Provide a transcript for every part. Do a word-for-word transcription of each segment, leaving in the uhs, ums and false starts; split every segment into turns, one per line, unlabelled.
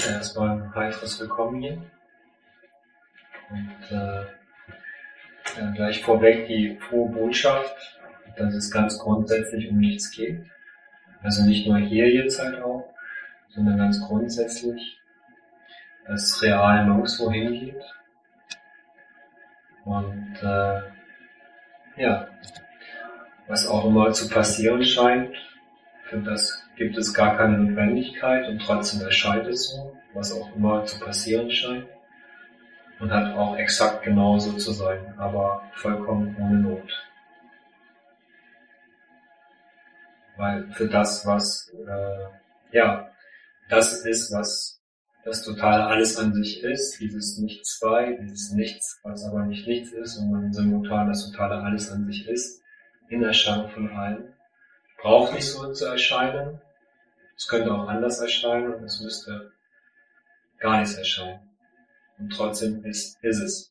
Erstmal ein heiteres Willkommen hier. Und äh, ja, gleich vorweg die frohe Botschaft, dass es ganz grundsätzlich um nichts geht. Also nicht nur hier jetzt halt auch, sondern ganz grundsätzlich, dass es real nirgendwo hingeht. Und äh, ja, was auch immer zu passieren scheint, für das gibt es gar keine Notwendigkeit und trotzdem erscheint es so, was auch immer zu passieren scheint. Und hat auch exakt genauso zu sein, aber vollkommen ohne Not. Weil für das, was, äh, ja, das ist, was das totale Alles an sich ist, dieses Nichts bei, dieses Nichts, was aber nicht nichts ist, sondern simultan das totale Alles an sich ist, in Erscheinung von allem, braucht nicht so zu erscheinen, es könnte auch anders erscheinen und es müsste gar nichts erscheinen. Und trotzdem ist, ist es.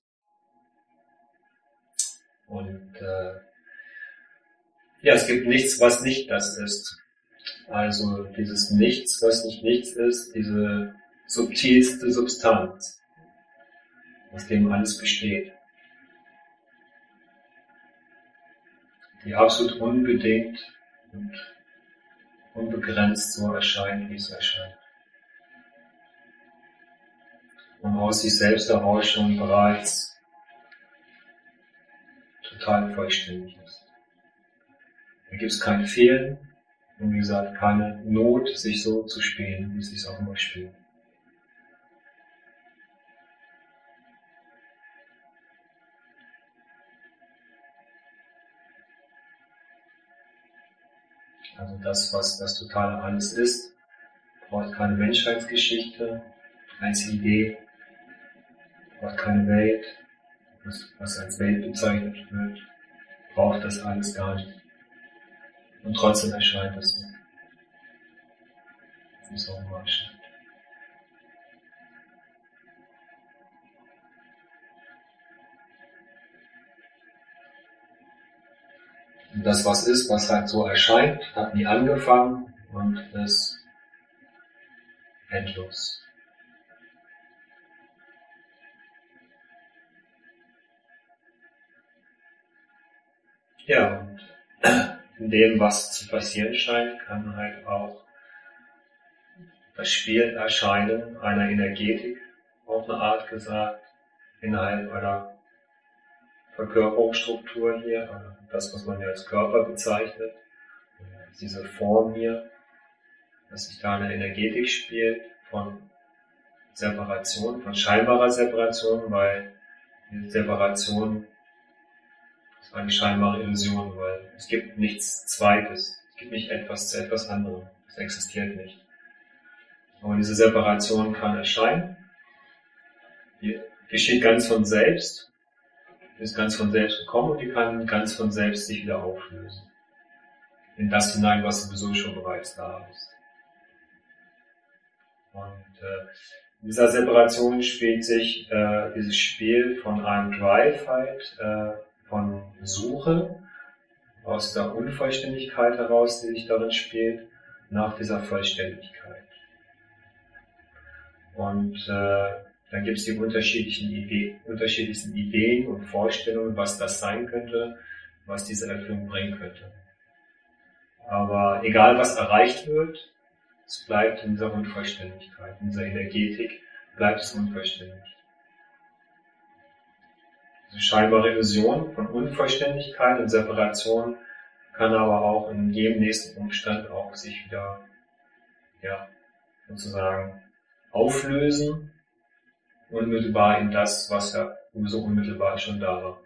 Und äh, ja, es gibt nichts, was nicht das ist. Also dieses Nichts, was nicht nichts ist, diese subtilste Substanz, aus dem alles besteht, die absolut unbedingt und unbegrenzt so erscheint, wie es erscheint. Und aus sich selbst heraus schon bereits total vollständig ist. Da gibt es kein Fehlen und wie gesagt keine Not, sich so zu spielen, wie es sich auch immer spielt. Also das, was das totale Alles ist, braucht keine Menschheitsgeschichte, einzige Idee, braucht keine Welt, was als Welt bezeichnet wird, braucht das alles gar nicht. Und trotzdem erscheint es so. Wie es auch immer erscheint. Und das, was ist, was halt so erscheint, hat nie angefangen und ist endlos. Ja, und in dem, was zu passieren scheint, kann halt auch das Spiel erscheinen einer Energetik, auf eine Art gesagt, innerhalb einer Verkörperungsstruktur hier, also das, was man ja als Körper bezeichnet, diese Form hier, dass sich da eine Energetik spielt von Separation, von scheinbarer Separation, weil die Separation ist eine scheinbare Illusion, weil es gibt nichts Zweites, es gibt nicht etwas zu etwas anderem, es existiert nicht. Aber diese Separation kann erscheinen, die geschieht ganz von selbst, die ist ganz von selbst gekommen und die kann ganz von selbst sich wieder auflösen. In das hinein, was sowieso schon bereits da ist. Und äh, in dieser Separation spielt sich äh, dieses Spiel von einem Drive halt, äh, von Suche, aus der Unvollständigkeit heraus, die sich darin spielt, nach dieser Vollständigkeit. Und äh, dann gibt es die unterschiedlichen Ideen, unterschiedlichsten Ideen und Vorstellungen, was das sein könnte, was diese Erfüllung bringen könnte. Aber egal, was erreicht wird, es bleibt in dieser Unvollständigkeit, in dieser Energetik bleibt es unvollständig. Diese scheinbare Illusion von Unvollständigkeit und Separation kann aber auch in jedem nächsten Umstand auch sich wieder, ja, sozusagen auflösen, unmittelbar in das, was ja so unmittelbar schon da war.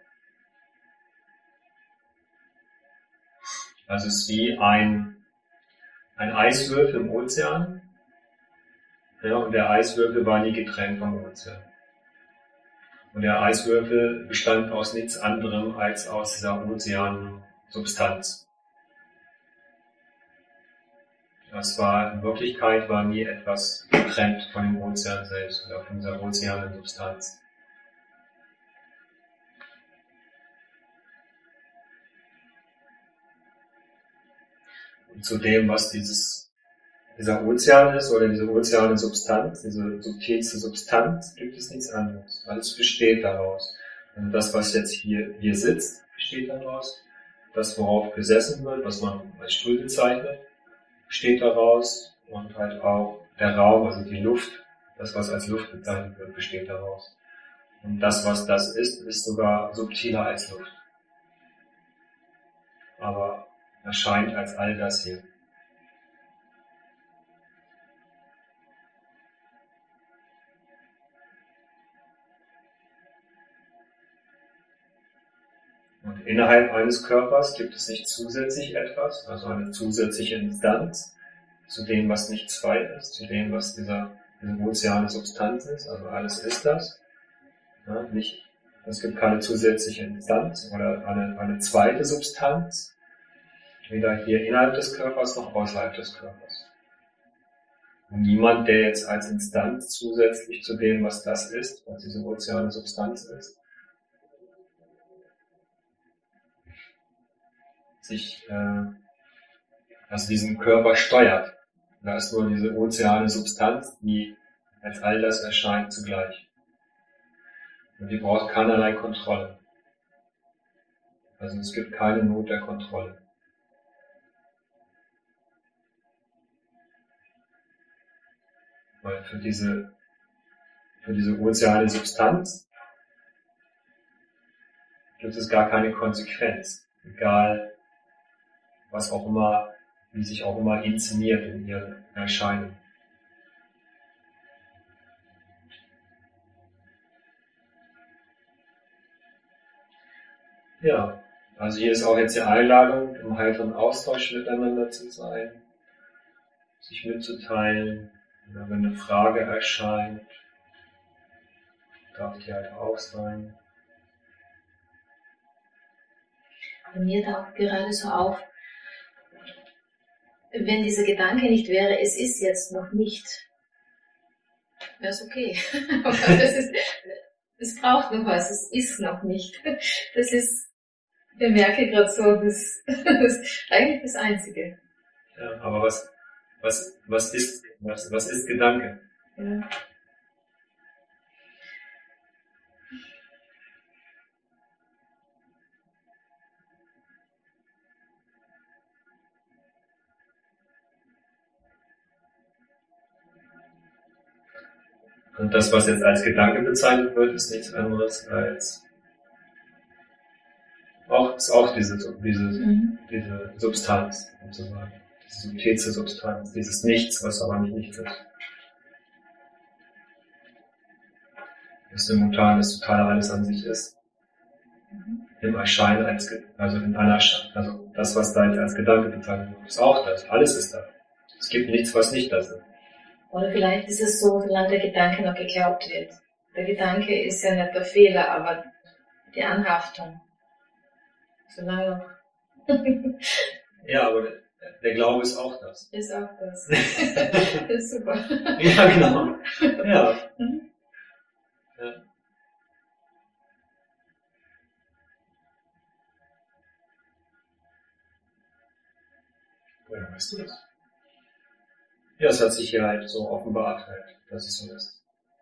Also es ist wie ein, ein Eiswürfel im Ozean, ja, und der Eiswürfel war nie getrennt vom Ozean. Und der Eiswürfel bestand aus nichts anderem als aus dieser Ozeansubstanz. Das war, in Wirklichkeit war nie etwas getrennt von dem Ozean selbst oder von dieser Ozeansubstanz. Und zu dem, was dieses dieser Ozean ist oder diese ozeane Substanz, diese subtilste Substanz, gibt es nichts anderes. Alles besteht daraus. Und das, was jetzt hier, hier sitzt, besteht daraus. Das, worauf gesessen wird, was man als Stuhl bezeichnet, besteht daraus. Und halt auch der Raum, also die Luft, das, was als Luft bezeichnet wird, besteht daraus. Und das, was das ist, ist sogar subtiler als Luft. Aber erscheint als all das hier. Und innerhalb eines Körpers gibt es nicht zusätzlich etwas, also eine zusätzliche Instanz zu dem, was nicht zwei ist, zu dem, was dieser, diese ozeane Substanz ist, also alles ist das. Ja, nicht, es gibt keine zusätzliche Instanz oder eine, eine zweite Substanz, weder hier innerhalb des Körpers noch außerhalb des Körpers. Und niemand, der jetzt als Instanz zusätzlich zu dem, was das ist, was diese ozeane Substanz ist, sich, äh, also diesen Körper steuert. Da ist nur diese ozeane Substanz, die als all das erscheint zugleich. Und die braucht keinerlei Kontrolle. Also es gibt keine Not der Kontrolle. Weil für diese, für diese ozeane Substanz gibt es gar keine Konsequenz. Egal, was auch immer, wie sich auch immer inszeniert in ihren Erscheinungen. Ja, also hier ist auch jetzt die Einladung, im heiteren Austausch miteinander zu sein, sich mitzuteilen, wenn eine Frage erscheint, darf die halt auch sein.
Bei mir taucht gerade so auf, wenn dieser Gedanke nicht wäre, es ist jetzt noch nicht, wäre es okay. Aber das ist, es braucht noch was, es ist noch nicht. Das ist, ich bemerke gerade so, das, das ist eigentlich das Einzige.
Ja, aber was, was, was ist, was, was ist Gedanke?
Ja.
Und das, was jetzt als Gedanke bezeichnet wird, ist nichts anderes als auch, ist auch diese, diese, mhm. diese Substanz, sozusagen. Diese subtilste Substanz, dieses Nichts, was aber nicht nichts ist. Das Simultan, das Totale alles an sich ist. Mhm. Im Erscheinen als, also in einer, also das, was da jetzt als Gedanke bezeichnet wird, ist auch das. Alles ist da. Es gibt nichts, was nicht das ist.
Oder vielleicht ist es so, solange der Gedanke noch geglaubt wird. Der Gedanke ist ja nicht der Fehler, aber die Anhaftung. Solange noch.
Ja, aber der, der Glaube ist auch das.
Ist auch das. Das ist super.
Ja, genau. Ja.
Mhm.
Ja. Woher weißt du das? Ja, es hat sich hier halt so offenbart, halt, dass es so ist.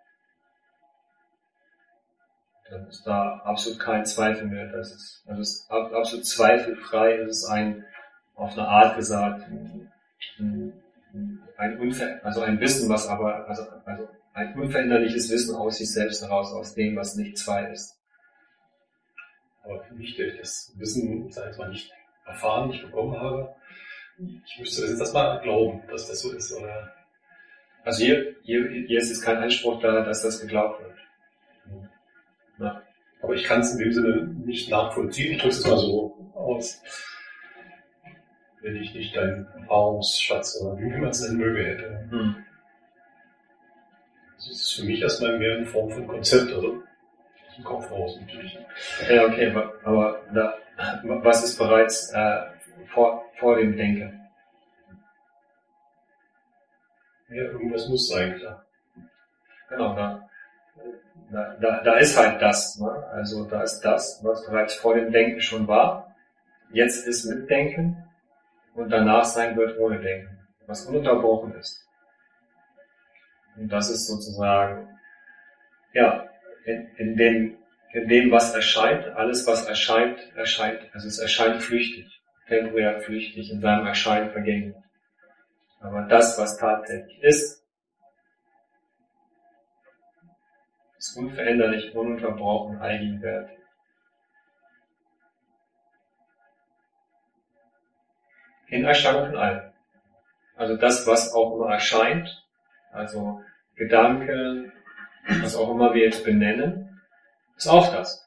Dann ist da absolut kein Zweifel mehr. Das ist, also es ist absolut zweifelfrei. Es ist ein, auf eine Art gesagt, ein, ein Unver, also ein Wissen, was aber, also, also ein unveränderliches Wissen aus sich selbst heraus, aus dem, was nicht zwei ist.
Aber für mich, der ich das Wissen, sag ich mal, nicht erfahren, nicht bekommen habe, ich müsste das jetzt erstmal glauben, dass das so ist, oder?
Also hier, hier, hier ist jetzt kein Anspruch da, dass das geglaubt wird.
Ja. Aber ich kann es in dem Sinne nicht nachvollziehen. Ich drücke es mal so aus. Wenn ich nicht deinen Erfahrungsschatz oder wie man es nennen möge hätte.
Hm.
Das ist für mich erstmal mehr in Form von Konzept, also aus dem Kopf raus natürlich.
Ja, okay, aber da, was ist bereits äh, vor, vor dem Denken?
Ja, irgendwas muss sein, klar.
Genau, da, da, da, da ist halt das, ne? Also da ist das, was bereits vor dem Denken schon war. Jetzt ist mit Denken und danach sein wird ohne Denken. was ununterbrochen ist. Und das ist sozusagen, ja, in, in dem, in dem, was erscheint, alles, was erscheint, erscheint, also es erscheint flüchtig, temporär flüchtig, in seinem Erscheinen vergänglich. Aber das, was tatsächlich ist, ist unveränderlich, ununterbrochen, eigenwärtig. In Erscheinung von allem. Also das, was auch immer erscheint, also Gedanke, was auch immer wir jetzt benennen, ist auch das.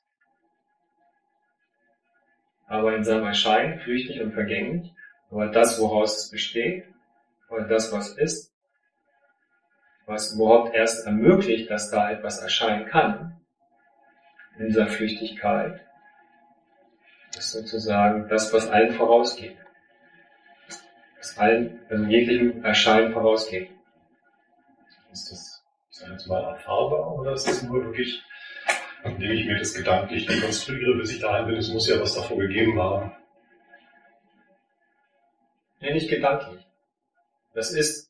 Aber in seinem Erscheinen flüchtig und vergänglich. Aber das, woraus es besteht, oder das, was ist, was überhaupt erst ermöglicht, dass da etwas erscheinen kann, in dieser Flüchtigkeit, ist sozusagen das, was allen vorausgeht. Was allen, also jeglichem Erscheinen vorausgeht.
Ist das, sagen wir jetzt mal, erfahrbar oder ist das nur wirklich, indem ich mir das gedanklich konstruiere, bis ich dahin bin, es muss ja was davor gegeben haben?
Nee, nicht gedanklich. Das ist,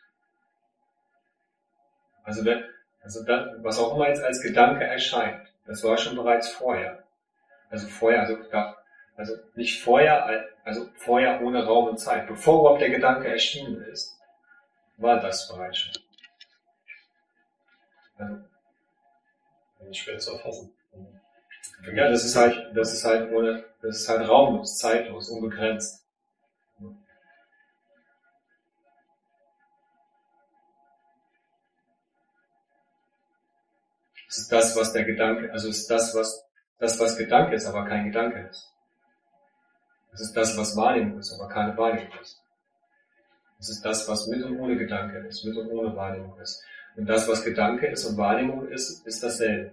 also, wenn, also das, was auch immer jetzt als Gedanke erscheint, das war schon bereits vorher. Also vorher, also, also nicht vorher, also vorher ohne Raum und Zeit. Bevor überhaupt der Gedanke erschienen ist, war das bereits schon. Also,
Das ist schwer zu erfassen.
ja, das ist halt, das ist halt ohne, das ist halt raumlos, zeitlos, unbegrenzt. Es ist das, was der Gedanke, also es ist das, was, das, was Gedanke ist, aber kein Gedanke ist. Es ist das, was Wahrnehmung ist, aber keine Wahrnehmung ist. Es ist das, was mit und ohne Gedanke ist, mit und ohne Wahrnehmung ist. Und das, was Gedanke ist und Wahrnehmung ist, ist dasselbe.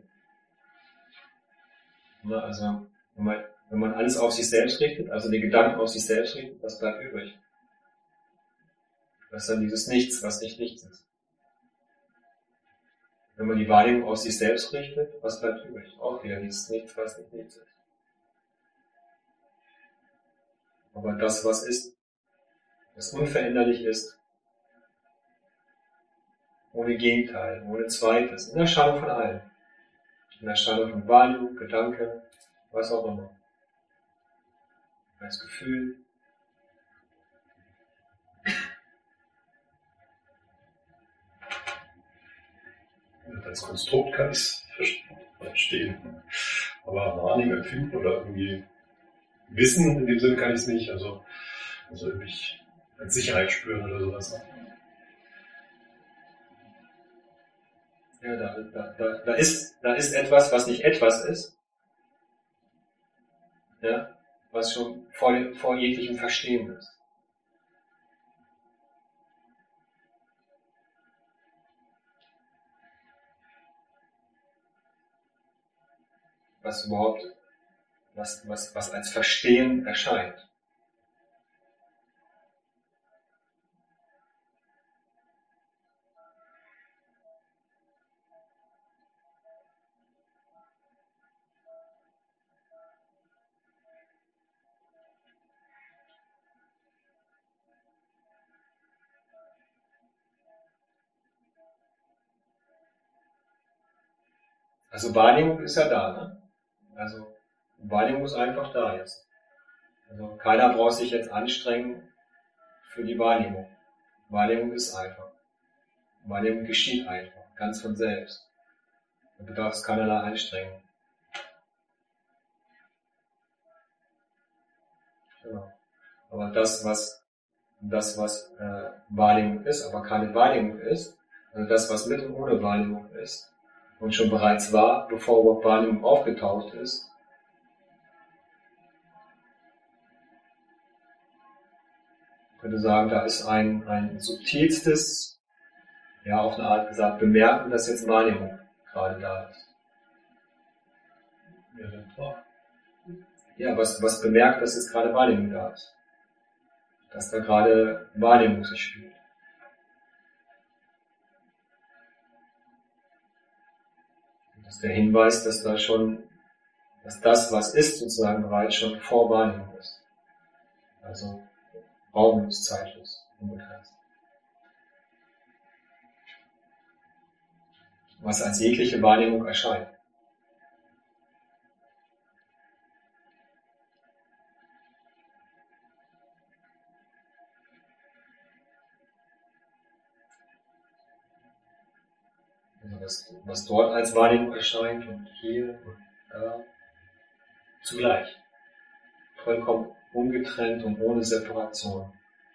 Also, wenn man, wenn man alles auf sich selbst richtet, also die Gedanken auf sich selbst richtet, was bleibt übrig? Das ist dann dieses Nichts, was nicht nichts ist. Wenn man die Wahrnehmung auf sich selbst richtet, was bleibt übrig? Auch wieder dieses Nichts, was nicht nichts ist. Aber das, was ist, was unveränderlich ist, ohne Gegenteil, ohne Zweites, in Erscheinung von allem. In Erscheinung von Wahrnehmung, Gedanke, was auch immer. Als Gefühl.
Als Konstrukt kann ich es verstehen. Aber wahrnehmen, empfinden oder irgendwie wissen, in dem Sinne kann ich es nicht. Also, also irgendwie als Sicherheit spüren oder sowas.
Ja, da, da, da, da, ist, da ist etwas, was nicht etwas ist. Ja, was schon vor, vor jeglichem Verstehen ist. Was überhaupt, was, was, was als Verstehen erscheint. Also Wahrnehmung ist ja da, ne? Also Wahrnehmung ist einfach da jetzt. Also keiner braucht sich jetzt anstrengen für die Wahrnehmung. Wahrnehmung ist einfach. Wahrnehmung geschieht einfach, ganz von selbst. Da bedarf es keinerlei Anstrengung. Genau. Aber das, was das, was äh, Wahrnehmung ist, aber keine Wahrnehmung ist, also das, was mit und ohne Wahrnehmung ist und schon bereits war, bevor überhaupt Wahrnehmung aufgetaucht ist, ich könnte sagen, da ist ein, ein subtilstes, ja, auf eine Art gesagt, Bemerken, dass jetzt Wahrnehmung gerade da ist. Ja, was, was bemerkt, dass jetzt gerade Wahrnehmung da ist. Dass da gerade Wahrnehmung sich spielt. Das ist der Hinweis, dass da schon, dass das, was ist, sozusagen bereits schon vor Wahrnehmung ist. Also raumlos, zeitlos, unbegrenzt. was als jegliche Wahrnehmung erscheint. Also was, was dort als Wahrnehmung erscheint und hier und da zugleich. Vollkommen ungetrennt und ohne Separation.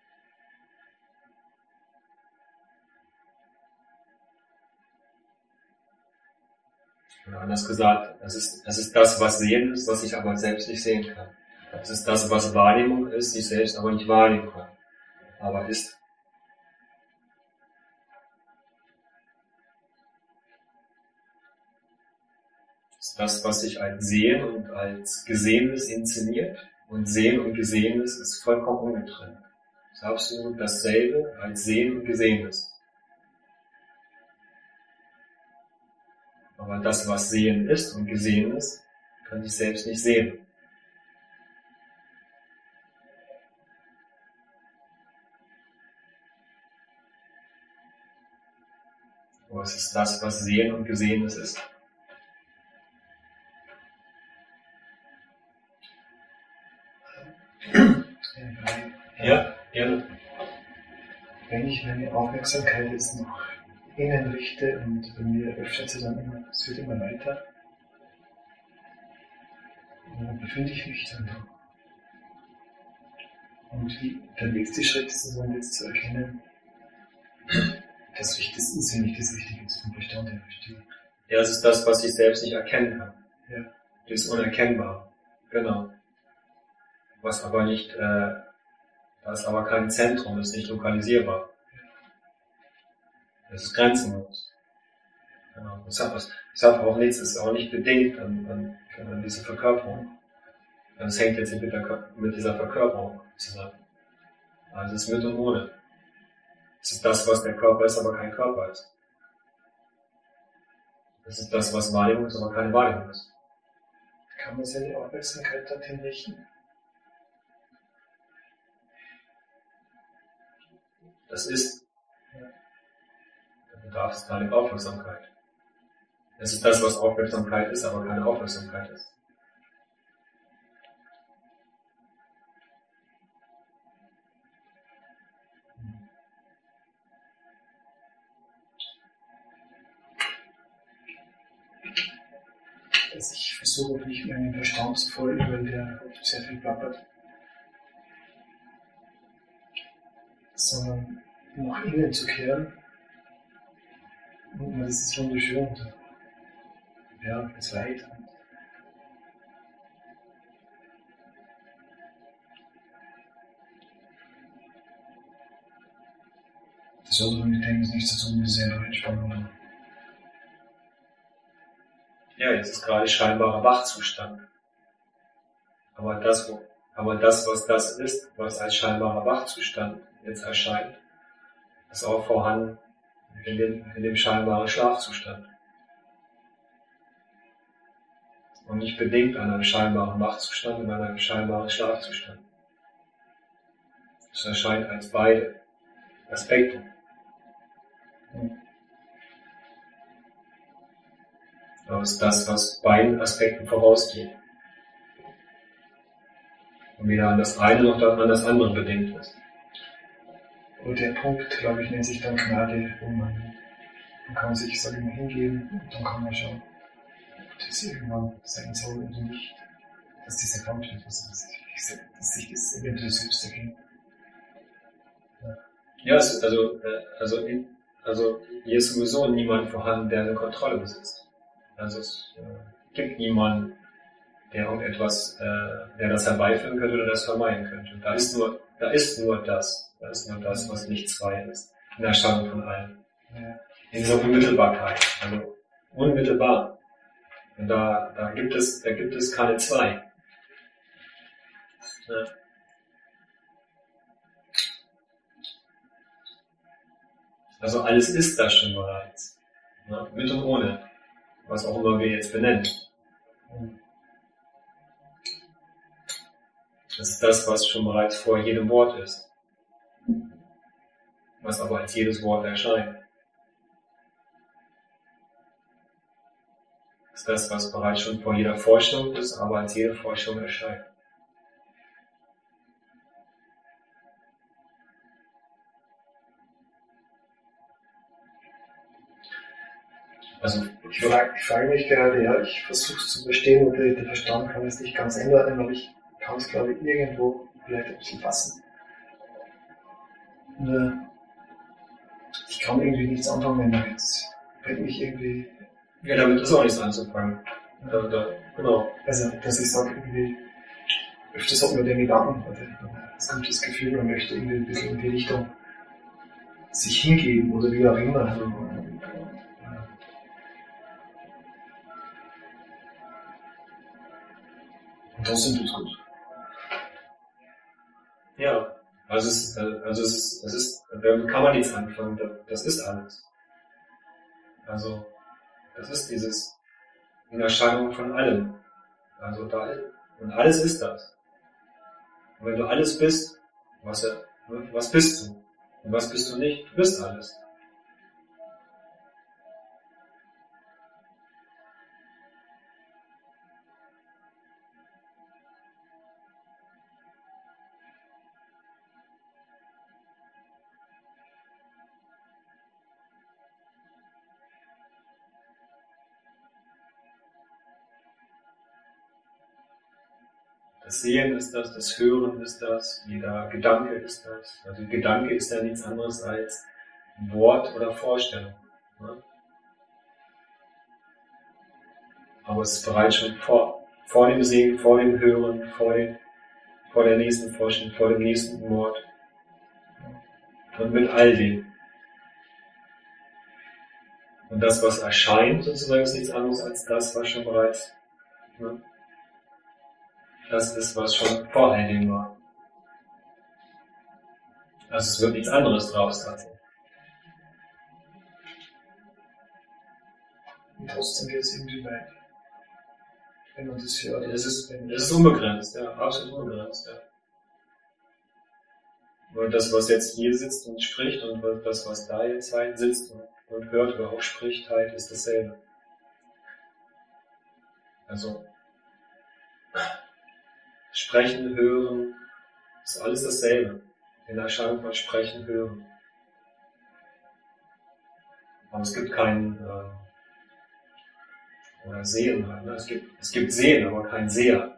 Oder anders gesagt, es ist, es ist das, was Sehen ist, was ich aber selbst nicht sehen kann. Es ist das, was Wahrnehmung ist, die ich selbst aber nicht wahrnehmen kann. Aber ist. Es ist das, was sich als Sehen und als Gesehenes inszeniert. Und Sehen und Gesehenes ist vollkommen ungetrennt. Es ist absolut dasselbe als Sehen und Gesehenes. Aber das, was Sehen ist und Gesehen ist, kann ich selbst nicht sehen. Aber es ist das, was Sehen und Gesehenes ist. Ja, gerne.
Wenn ich meine Aufmerksamkeit jetzt noch innen richte und bei mir öffnet sie dann immer, es wird immer weiter, und dann befinde ich mich dann da. Und wie, der nächste Schritt ist dann jetzt zu erkennen, das Wichtigste ist ja nicht das Richtige ist vom Verstand her, verstehe.
Ja, es ist das, was ich selbst nicht erkennen kann.
Ja.
Das ist unerkennbar. Genau. Was aber nicht, äh, da ist aber kein Zentrum, ist nicht lokalisierbar. Das ist grenzenlos. Genau. Es hat, es hat auch nichts, es ist auch nicht bedingt an, an, an diese Verkörperung. Das hängt jetzt nicht mit, der, mit dieser Verkörperung zusammen. Also es ist mit und ohne. Es ist das, was der Körper ist, aber kein Körper ist. Es ist das, was Wahrnehmung ist, aber keine Wahrnehmung ist.
Kann man seine Aufmerksamkeit dorthin richten?
Das ist. Da bedarf es keine Aufmerksamkeit. Es ist das, was Aufmerksamkeit ist, aber keine Aufmerksamkeit ist.
Dass ich versuche, nicht meinen Verstand zu folgen, weil der oft sehr viel plappert, sondern nach innen zu kehren. Und das ist wunderschön. Ja, das ist weit. Das hat aber mit dem nichts zu tun, mit selber Entspannung.
Ja, jetzt ist gerade scheinbarer Wachzustand. Aber das, aber das, was das ist, was als scheinbarer Wachzustand jetzt erscheint, ist auch vorhanden in dem, in dem scheinbaren Schlafzustand. Und nicht bedingt an einem scheinbaren Wachzustand und an einem scheinbaren Schlafzustand. Es erscheint als beide Aspekte. Aber es ist das, was beiden Aspekten vorausgeht. Und weder an das eine noch an das andere bedingt ist.
Und der Punkt, glaube ich, nennt sich dann Gnade, wo man, man kann sich, sag ich mal, hingeben und dann kann man schauen, ob das irgendwann sein soll oder nicht, dass das erkannt wird, also dass, ich, dass sich das eventuell selbst erkennt. Ja,
ja es, also, also, also hier ist sowieso niemand vorhanden, der eine Kontrolle besitzt. Also es äh, gibt niemanden, der irgendetwas, äh, der das herbeiführen könnte oder das vermeiden könnte. Da ist nur, da ist nur das, da ist nur das, was nicht zwei ist, in der Erscheinung von allem.
ja.
In dieser Unmittelbarkeit, also unmittelbar. Und da, da gibt es, da gibt es keine zwei. Ja. Also alles ist da schon bereits, ja, mit und ohne. Was auch immer wir jetzt benennen. Das ist das, was schon bereits vor jedem Wort ist. Was aber als jedes Wort erscheint. ist das, was bereits schon vor jeder Vorstellung ist, aber als jede Vorstellung erscheint. Also,
Ich frage, ich frage mich gerade, ja, ich versuche es zu verstehen und der, der Verstand kann es nicht ganz ändern, aber ich kann es, glaube ich, irgendwo vielleicht ein bisschen fassen. Nur, ich kann irgendwie nichts anfangen damit. Es bringt mich irgendwie...
ja, damit ist auch nichts anzufangen. Da, da, genau.
Also, dass ich sage, irgendwie, öfters hat man den Gedanken, oder es kommt das Gefühl, man möchte irgendwie ein bisschen in die Richtung sich hingeben oder wie auch immer. Und trotzdem tut's gut.
Ja, also es ist, also es ist, es ist, damit kann man nichts anfangen, das ist alles. Also, das ist dieses, in Erscheinung von allem. Also da, und alles ist das. Und wenn du alles bist, was, was bist du? Und was bist du nicht? Du bist alles. Das Sehen ist das, das Hören ist das, jeder Gedanke ist das. Also Gedanke ist ja nichts anderes als Wort oder Vorstellung. Ne? Aber es ist bereits schon vor, vor dem Sehen, vor dem Hören, vor, dem, vor der nächsten Vorstellung, vor dem nächsten Wort. Und mit all dem. Und das, was erscheint, sozusagen, ist nichts anderes als das, was schon bereits, ne? Das ist, was schon vor all dem war. Also es wird nichts anderes draus tatsächlich.
Und trotzdem geht es irgendwie weit. Wenn man das hört.
Es ist, es ist unbegrenzt, ja, absolut unbegrenzt, ja. Nur das, was jetzt hier sitzt und spricht und das, was da jetzt halt sitzt und, und hört oder auch spricht, halt, ist dasselbe. Also, Sprechen, Hören, ist alles dasselbe. In der Erscheinung von Sprechen, Hören. Aber es gibt keinen, äh, oder Sehen halt, ne? Es gibt, es gibt Sehen, aber kein Seher.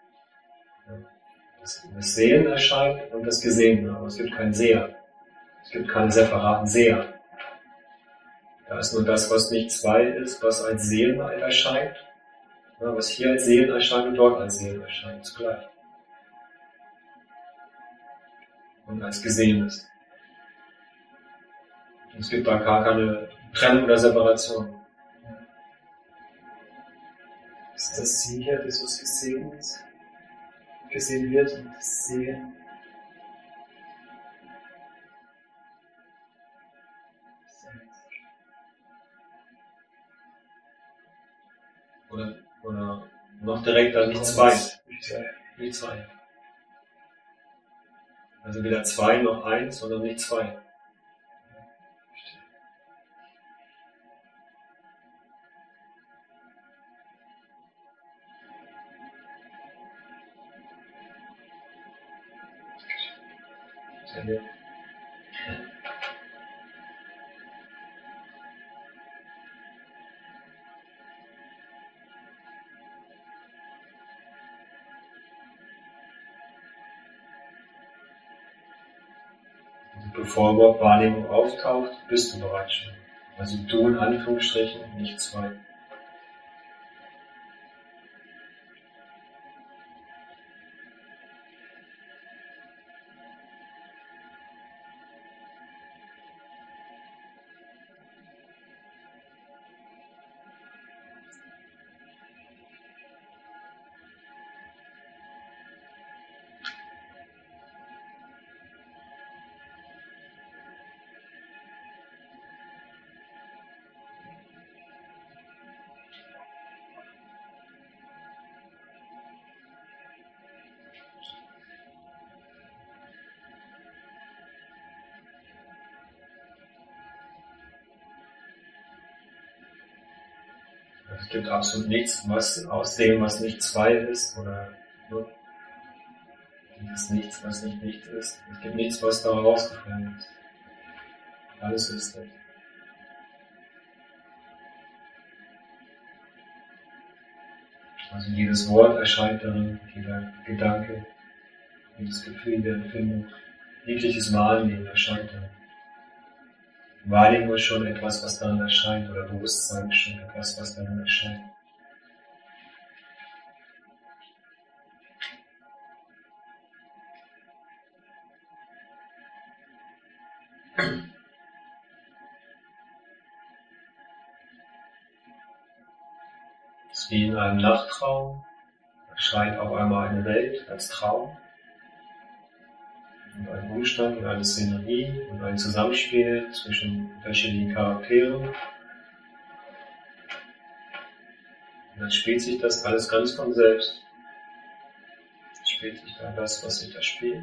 Das, das Sehen erscheint und das Gesehene, aber es gibt keinen Seher. Es gibt keine separaten Seher. Da ist nur das, was nicht zwei ist, was als Sehen erscheint, ja, was hier als Sehen erscheint und dort als Sehen erscheint, zugleich. Und als Gesehenes. Und es gibt da gar keine Trennung oder Separation.
Ist das sicher, das was gesehen ist, gesehen wird und das Sehen?
Oder, oder noch direkter, nicht zwei.
Nicht zwei.
Nicht zwei. Also weder zwei noch eins, sondern nicht zwei. Ja. Bevor überhaupt Wahrnehmung auftaucht, bist du bereits schon. Also du in Anführungsstrichen, nicht zwei. Es gibt absolut nichts, was aus dem, was nicht zwei ist, oder ne, das Nichts, was nicht nichts ist. Es gibt nichts, was da rausgefallen ist. Alles ist das. Also jedes Wort erscheint darin, jeder Gedanke, jedes Gefühl, jede Empfindung, jegliches Wahrnehmen erscheint darin. Wahrnehmung ist schon etwas, was darin erscheint, oder Bewusstsein ist schon etwas, was darin erscheint. Es ist wie in einem Nachttraum, erscheint auf einmal eine Welt als Traum. Und ein Umstand und eine Szenerie und ein Zusammenspiel zwischen verschiedenen Charakteren. Und dann spielt sich das alles ganz von selbst. Es spielt sich da das, was sich da spielt.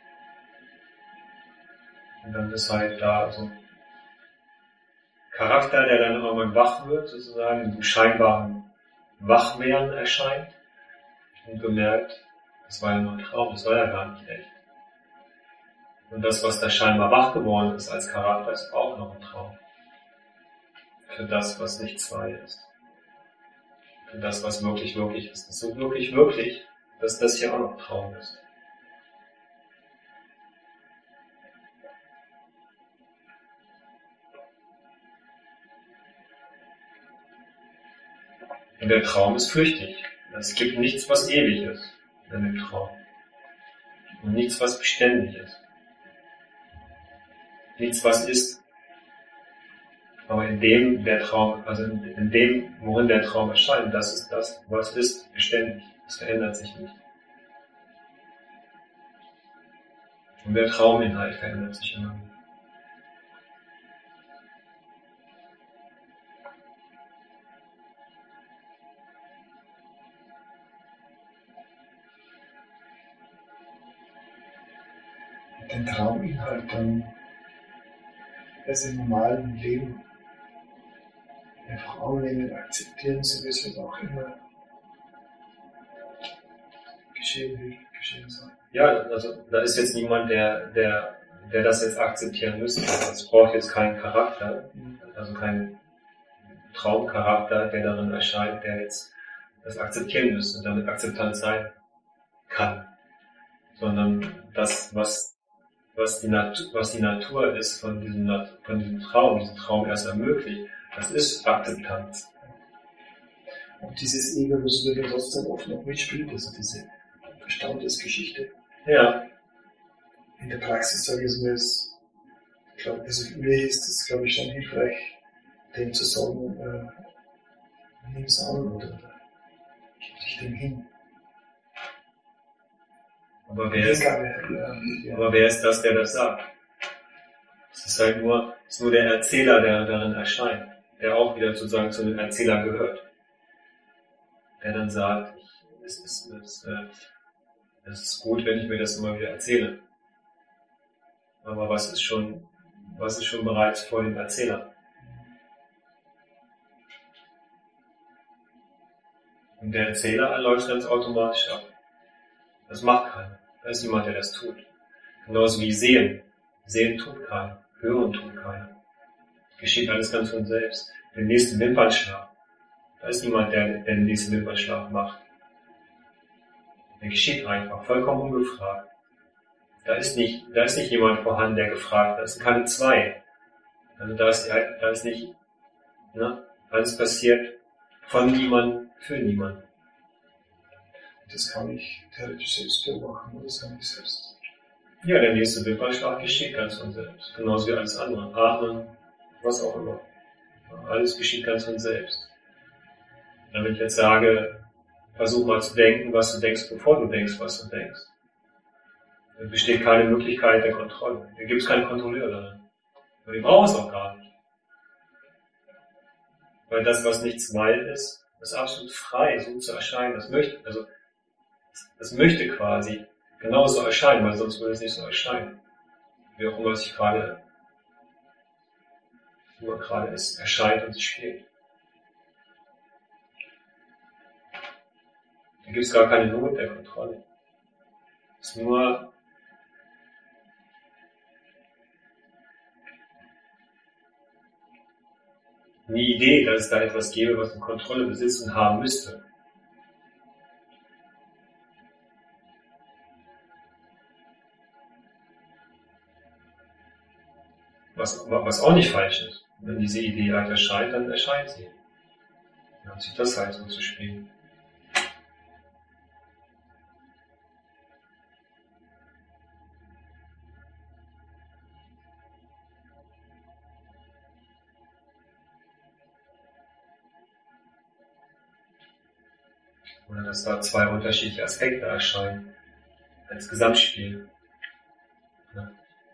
Und dann ist halt da so ein Charakter, der dann irgendwann wach wird, sozusagen, in diesem scheinbaren Wachwerden erscheint und bemerkt, das war ja nur ein Traum, das war ja gar nicht echt. Und das, was da scheinbar wach geworden ist als Charakter, ist auch noch ein Traum. Für das, was nicht zwei ist. Für das, was wirklich, wirklich ist. Es ist wirklich, wirklich, dass das hier auch noch Traum ist. Und der Traum ist flüchtig. Es gibt nichts, was ewig ist in dem Traum. Und nichts, was beständig ist. Nichts, was ist. Aber in dem der Traum, also in dem, worin der Traum erscheint, das ist das, was ist, beständig. Es verändert sich nicht. Und der Trauminhalt verändert sich immer wieder.
Den Trauminhalt dann das im normalen Leben einfach annehmen, akzeptieren, so wie es halt auch immer geschehen will, geschehen soll.
Ja, also da ist jetzt niemand, der, der, der das jetzt akzeptieren müsste. Es braucht jetzt keinen Charakter, also keinen Traumcharakter, der darin erscheint, der jetzt das akzeptieren müsste und damit akzeptant sein kann. Sondern das, was Was die, Natur, was die Natur ist von diesem, von diesem Traum, diesen Traum erst ermöglicht, das ist Akzeptanz.
Und dieses Ego, das natürlich trotzdem oft noch mitspielt, also diese Verstandesgeschichte.
Ja.
In der Praxis, sage ich mal, ist, ich glaube, also für mich ist es, glaube ich, schon hilfreich, dem zu sagen, äh, nimm es an oder gib dich dem hin.
Aber wer, ist, aber wer ist das, der das sagt? Es ist halt nur, es ist nur der Erzähler, der darin erscheint, der auch wieder sozusagen zu dem Erzähler gehört. Der dann sagt, ich, es, ist, es, es ist gut, wenn ich mir das immer wieder erzähle. Aber was ist schon, was ist schon bereits vor dem Erzähler? Und der Erzähler läuft ganz automatisch ab. Das macht keiner. Da ist niemand, der das tut. Genauso wie Sehen. Sehen tut keiner. Hören tut keiner. Geschieht alles ganz von selbst. Den nächsten Wimpernschlag. Da ist niemand, der, der den nächsten Wimpernschlag macht. Der geschieht einfach, vollkommen ungefragt. Da ist nicht, da ist nicht jemand vorhanden, der gefragt hat. Das sind keine zwei. Also da ist, da ist nicht, ne, alles passiert von niemandem für niemanden.
Das kann ich theoretisch selbst beobachten, oder das kann ich selbst.
Ja, der nächste Wimpernschlag geschieht ganz von selbst. Genauso wie alles andere. Atmen, was auch immer. Alles geschieht ganz von selbst. Und wenn ich jetzt sage, versuch mal zu denken, was du denkst, bevor du denkst, was du denkst, dann besteht keine Möglichkeit der Kontrolle. Da gibt es keinen Kontrolleur darin. Und die brauchen es auch gar nicht. Weil das, was nicht zwei ist, ist absolut frei, so zu erscheinen. Das möchte, also, das möchte quasi genauso erscheinen, weil sonst würde es nicht so erscheinen. Wie auch immer sich gerade, wie man gerade ist, erscheint und sich spielt. Da gibt es gar keine Not der Kontrolle. Es ist nur eine Idee, dass es da etwas gäbe, was eine Kontrolle besitzt und haben müsste. Was, was auch nicht falsch ist. Wenn diese Idee halt erscheint, dann erscheint sie. Dann hat sich das halt so zu spielen. Oder dass da zwei unterschiedliche Aspekte erscheinen. Als Gesamtspiel. Ja.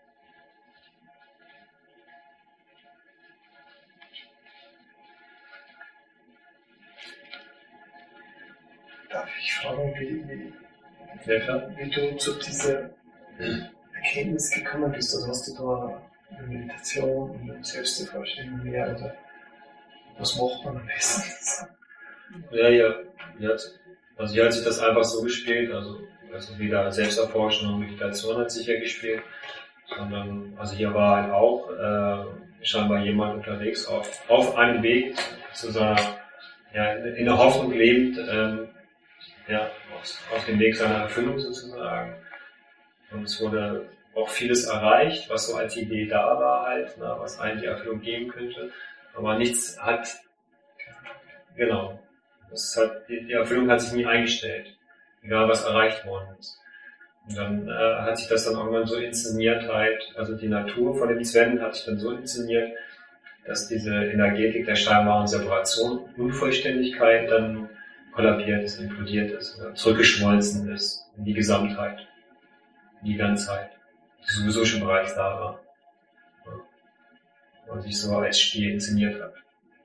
Darf ich fragen, wie, wie,
Ja, klar.
wie du zu dieser Erkenntnis gekommen bist? Oder hast du da eine Meditation und eine Selbsterforschung mehr? Oder was macht man am besten?
Ja, ja. ja. Also hier hat sich das einfach so gespielt, also, also weder Selbsterforschung und Meditation hat sich ja gespielt, sondern also hier war halt auch äh, scheinbar jemand unterwegs auf, auf einem Weg zu seiner, ja, in der Hoffnung lebend, ähm, ja, auf, auf dem Weg seiner Erfüllung sozusagen. Und es wurde auch vieles erreicht, was so als Idee da war halt, ne, was eigentlich die Erfüllung geben könnte, aber nichts hat, genau. Das hat, die, die Erfüllung hat sich nie eingestellt, egal was erreicht worden ist. Und dann äh, hat sich das dann irgendwann so inszeniert halt, also die Natur von dem Sven hat sich dann so inszeniert, dass diese Energetik der scheinbaren Separation, Unvollständigkeit dann kollabiert ist, implodiert ist, oder zurückgeschmolzen ist in die Gesamtheit, in die Ganzheit, die sowieso schon bereits da war. Ja. Und sich so als Spiel inszeniert hat.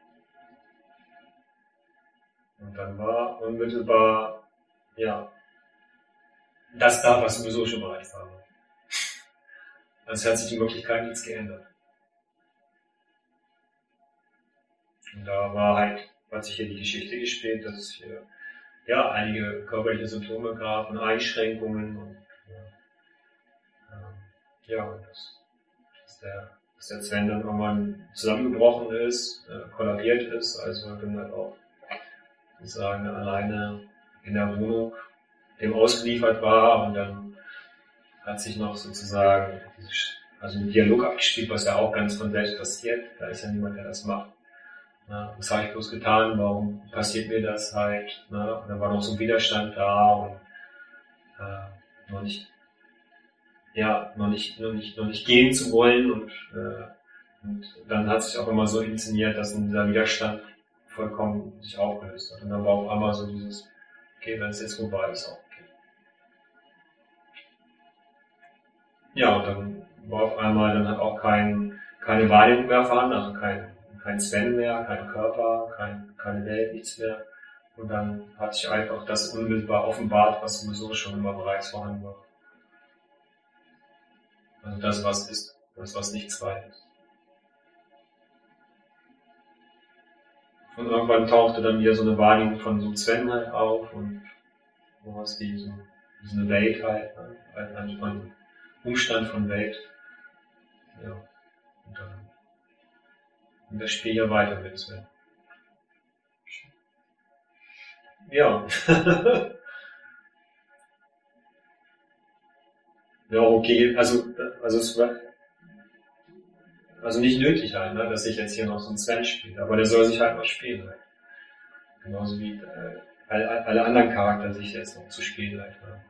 Und dann war unmittelbar, ja, das da, was sowieso schon bereits da war. Also hat sich die Möglichkeit nichts geändert. Und da war halt, hat sich hier die Geschichte gespielt, dass es hier, ja, einige körperliche Symptome gab und Einschränkungen und, ja, ja und das, dass der, dass der Sven dann irgendwann zusammengebrochen ist, äh, kollabiert ist, also dann halt auch, sozusagen alleine in der Wohnung dem ausgeliefert war und dann hat sich noch sozusagen also ein Dialog abgespielt, was ja auch ganz von selbst passiert. Da ist ja niemand, der das macht. Na, was habe ich bloß getan? Warum passiert mir das halt? Na, und dann war noch so ein Widerstand da und äh, noch nicht, ja, noch nicht, noch nicht, noch nicht gehen zu wollen und, äh, und dann hat sich auch immer so inszeniert, dass dieser Widerstand vollkommen sich aufgelöst hat. Und dann war auf einmal so dieses, okay, wenn es jetzt vorbei ist, auch okay. Ja, und dann war auf einmal dann hat auch kein, keine Wahrnehmung mehr vorhanden, also kein, kein Sven mehr, kein Körper, kein, keine Welt, nichts mehr. Und dann hat sich einfach das unmittelbar offenbart, was sowieso schon immer bereits vorhanden war. Also das, was ist, das, was nichts weiter ist. Und irgendwann tauchte dann wieder so eine Wahrnehmung von so einem Sven halt auf und sowas wie so, wie so eine Welt halt, ne? Ein, ein, ein Umstand von Welt. Ja. Und dann und das Spiel ja weiter mit Sven. Ja. Ja, okay, also, also es war, also nicht nötig halt, ne, dass ich jetzt hier noch so einen Sven spiele, aber der soll sich halt noch spielen halt. Genauso wie äh, alle, alle anderen Charakter sich jetzt noch zu spielen halt. Ne.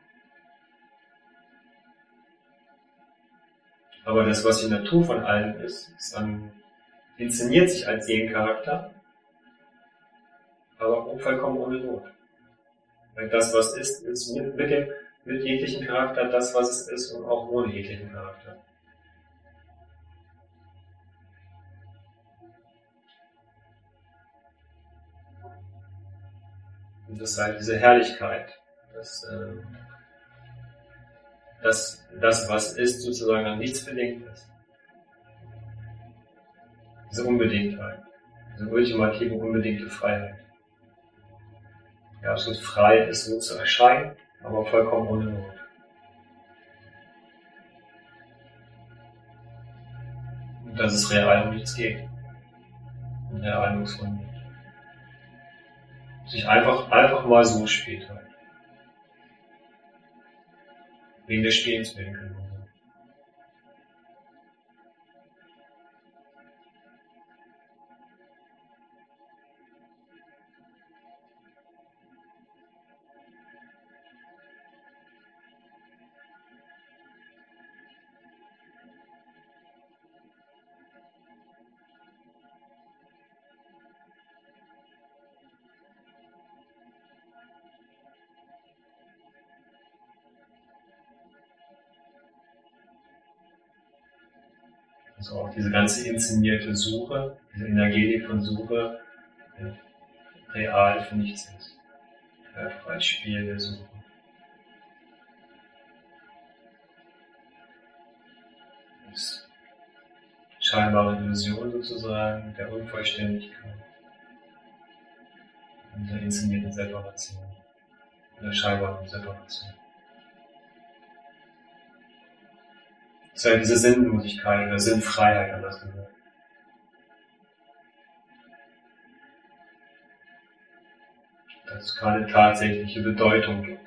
Aber das, was die Natur von allen ist, ist an, inszeniert sich als jeden Charakter, aber vollkommen ohne Not. Weil das, was ist, ist mit, mit dem, mit jeglichen Charakter das, was es ist und auch ohne jeglichen Charakter. Und das ist halt diese Herrlichkeit, dass, äh, dass das, was ist, sozusagen an nichts bedingt ist. Diese Unbedingtheit, diese ultimative, unbedingte Freiheit. ja, absolut frei ist, so zu erscheinen, aber vollkommen ohne Not. Und dass es real um nichts geht. Und real muss man nicht. Sich einfach, einfach mal so spielt halt. Wegen des Spielens willen können wir. Also auch diese ganze inszenierte Suche, diese Energetik von Suche, ja, real für nichts ist. Einfach als Spiel der Suche. Das scheinbare Illusion sozusagen der Unvollständigkeit, dieser inszenierten Separation, der scheinbaren Separation. Das ist ja diese Sinnlosigkeit oder Sinnfreiheit, anders gesagt. Dass es keine tatsächliche Bedeutung gibt.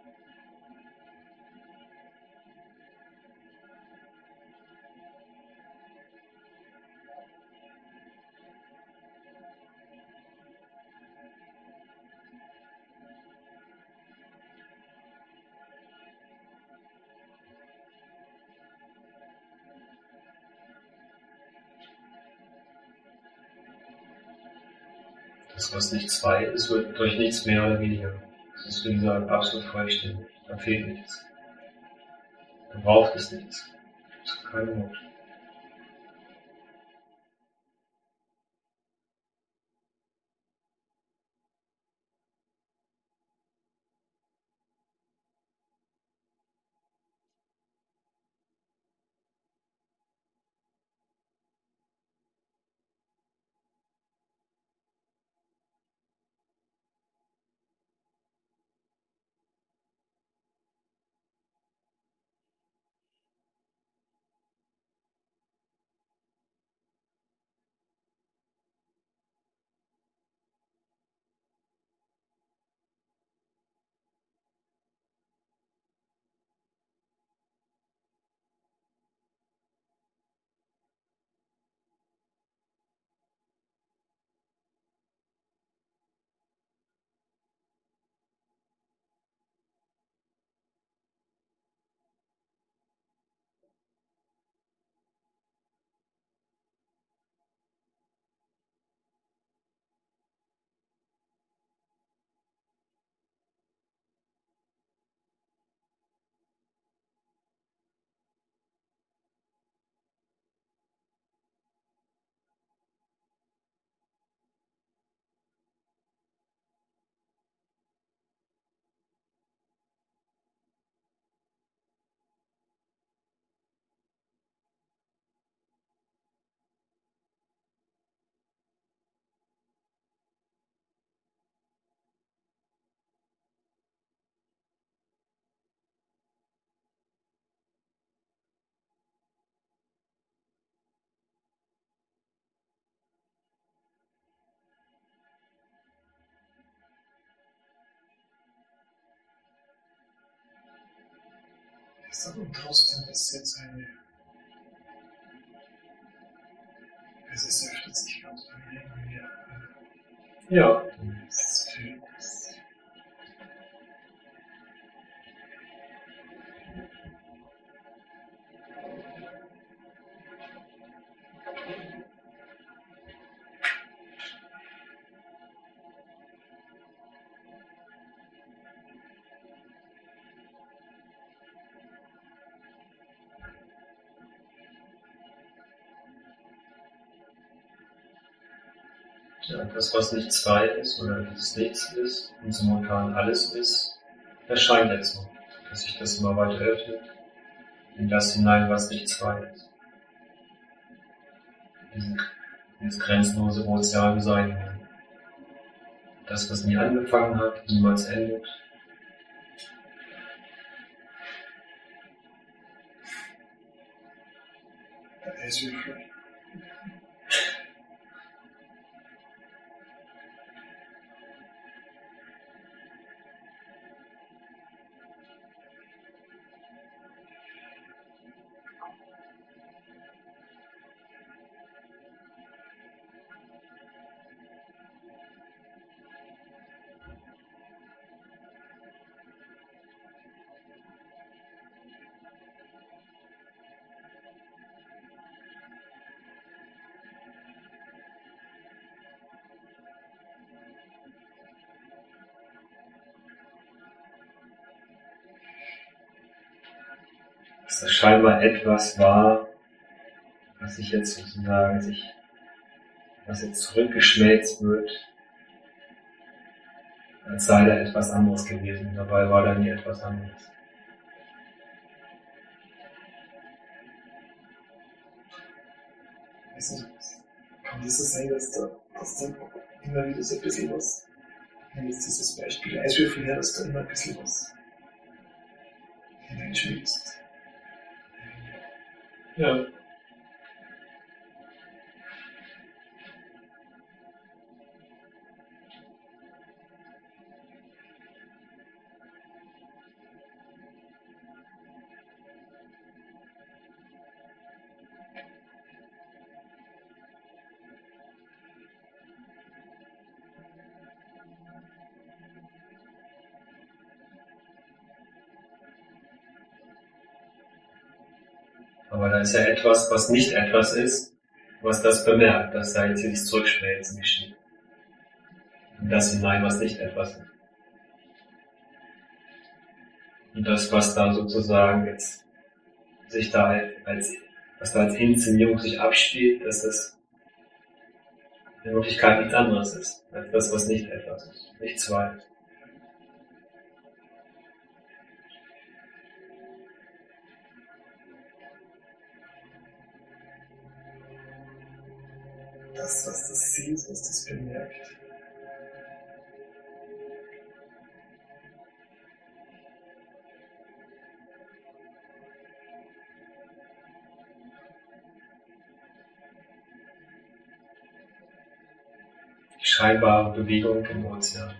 Das, was nicht zwei ist, wird durch nichts mehr oder weniger. Das ist, wie gesagt, absolut vollständig. Da fehlt nichts. Da braucht es nichts. Es ist keine Not.
ist aber trotzdem, dass jetzt eine, also es öffnet sich ganz bei mir immer mehr.
Ja.
Das Feld ist.
Ja, das, was nicht zwei ist oder das Nichts ist und simultan alles ist, erscheint jetzt noch, dass sich das immer weiter öffnet in das hinein, was nicht zwei ist. Diesen, dieses grenzenlose Ozean sein will. Das, was nie angefangen hat, niemals endet.
As you fly.
Dass das scheinbar etwas war, was sich jetzt sozusagen sich, was jetzt zurückgeschmelzt wird, als sei da etwas anderes gewesen. Dabei war da nie etwas anderes.
Also, kann das so sein, dass da, dass da immer wieder so ein bisschen was, wenn jetzt dieses Beispiel Eiswürfel her, dass da immer ein bisschen was hineinschmilzt.
Ja. Aber da ist ja etwas, was nicht etwas ist, was das bemerkt, dass da jetzt hier dieses Zurückschmelzen geschieht. Und das hinein, was nicht etwas ist. Und das, was da sozusagen jetzt sich da als, was da als Inszenierung sich abspielt, dass das in Wirklichkeit nichts anderes ist, als das, was nicht etwas ist. Nicht zwei.
Das, was das sieht, was das bemerkt.
Die scheinbare Bewegung im Ozean.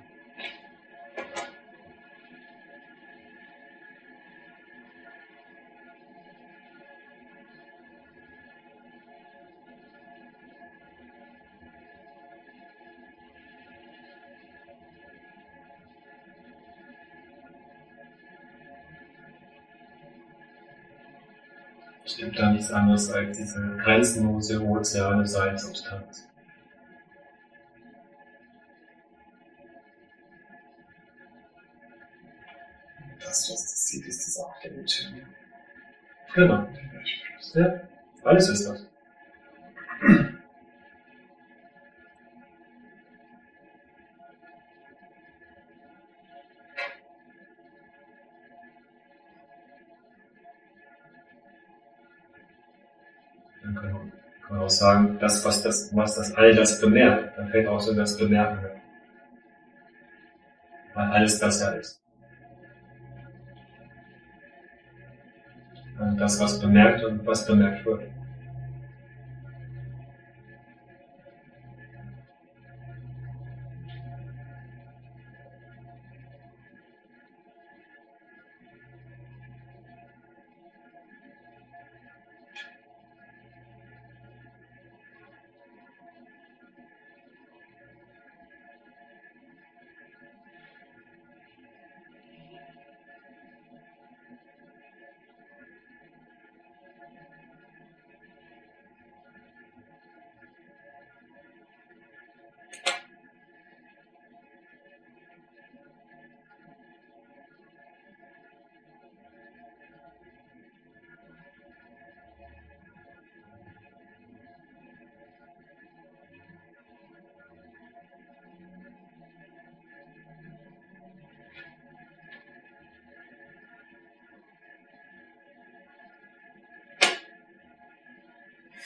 Es gibt da nichts anderes als diese grenzenlose Ozeane Seinsubstanz.
Das, was das sieht, ist das auch der Ozean.
Genau. Ja, alles ist das. Dann kann man, kann man auch sagen, das, was das, was das all das bemerkt, dann fällt auch so das Bemerken weg. Weil alles das ja ist. Und das, was bemerkt und was bemerkt wird.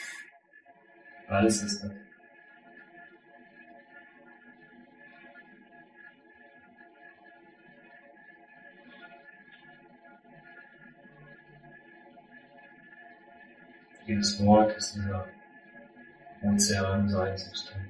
Alles ist das. Jedes Wort ist dieser Ozean Seinssubstanz.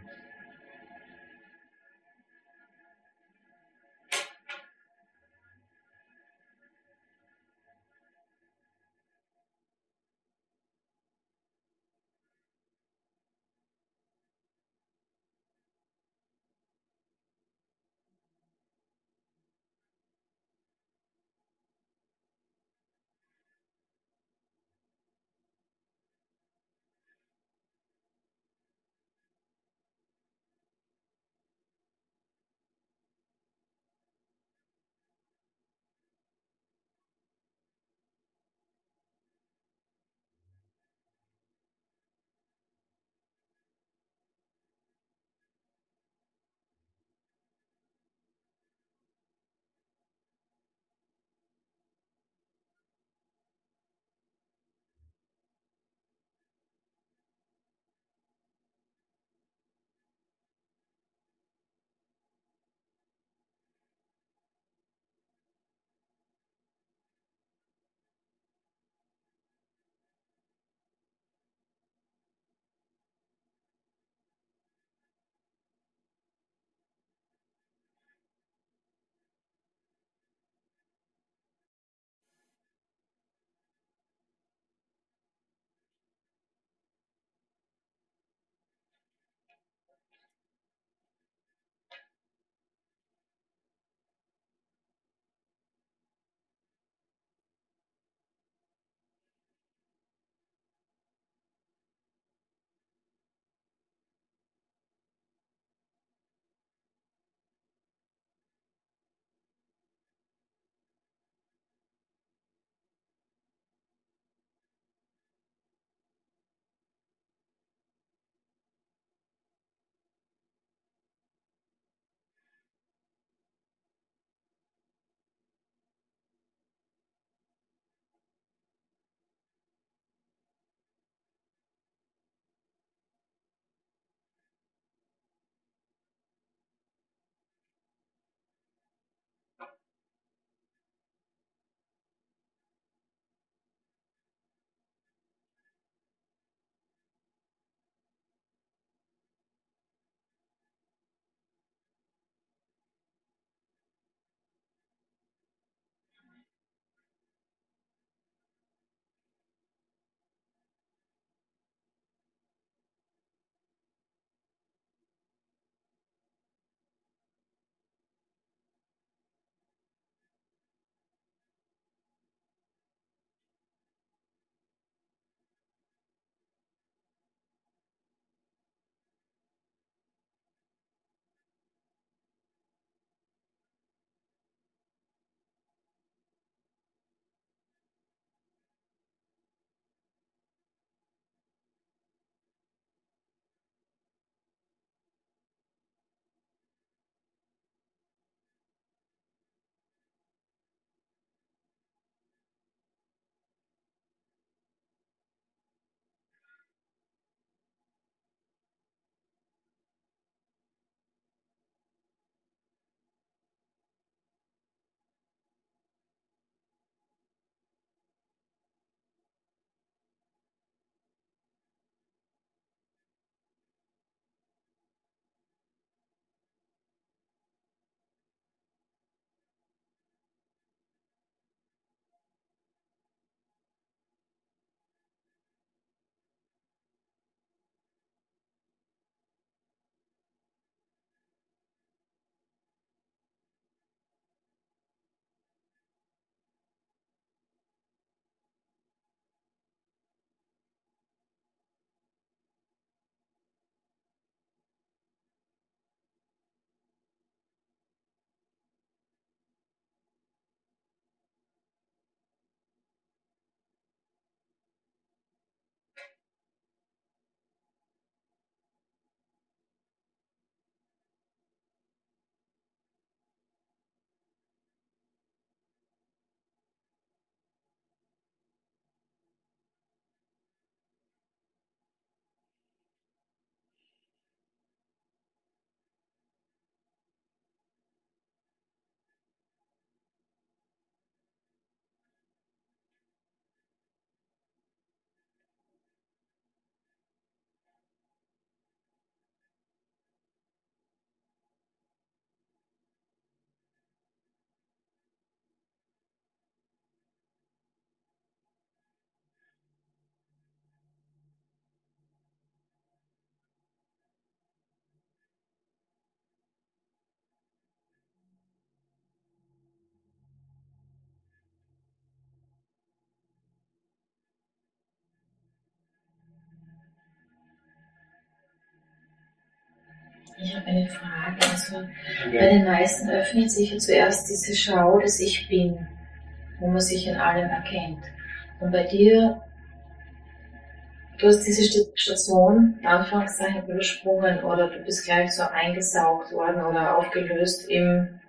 Ich habe eine Frage. Also bei den meisten öffnet sich ja zuerst diese Schau, dass ich bin, wo man sich in allem erkennt. Und bei dir, du hast diese Station, in Anführungszeichen, übersprungen oder du bist gleich so eingesaugt worden oder aufgelöst im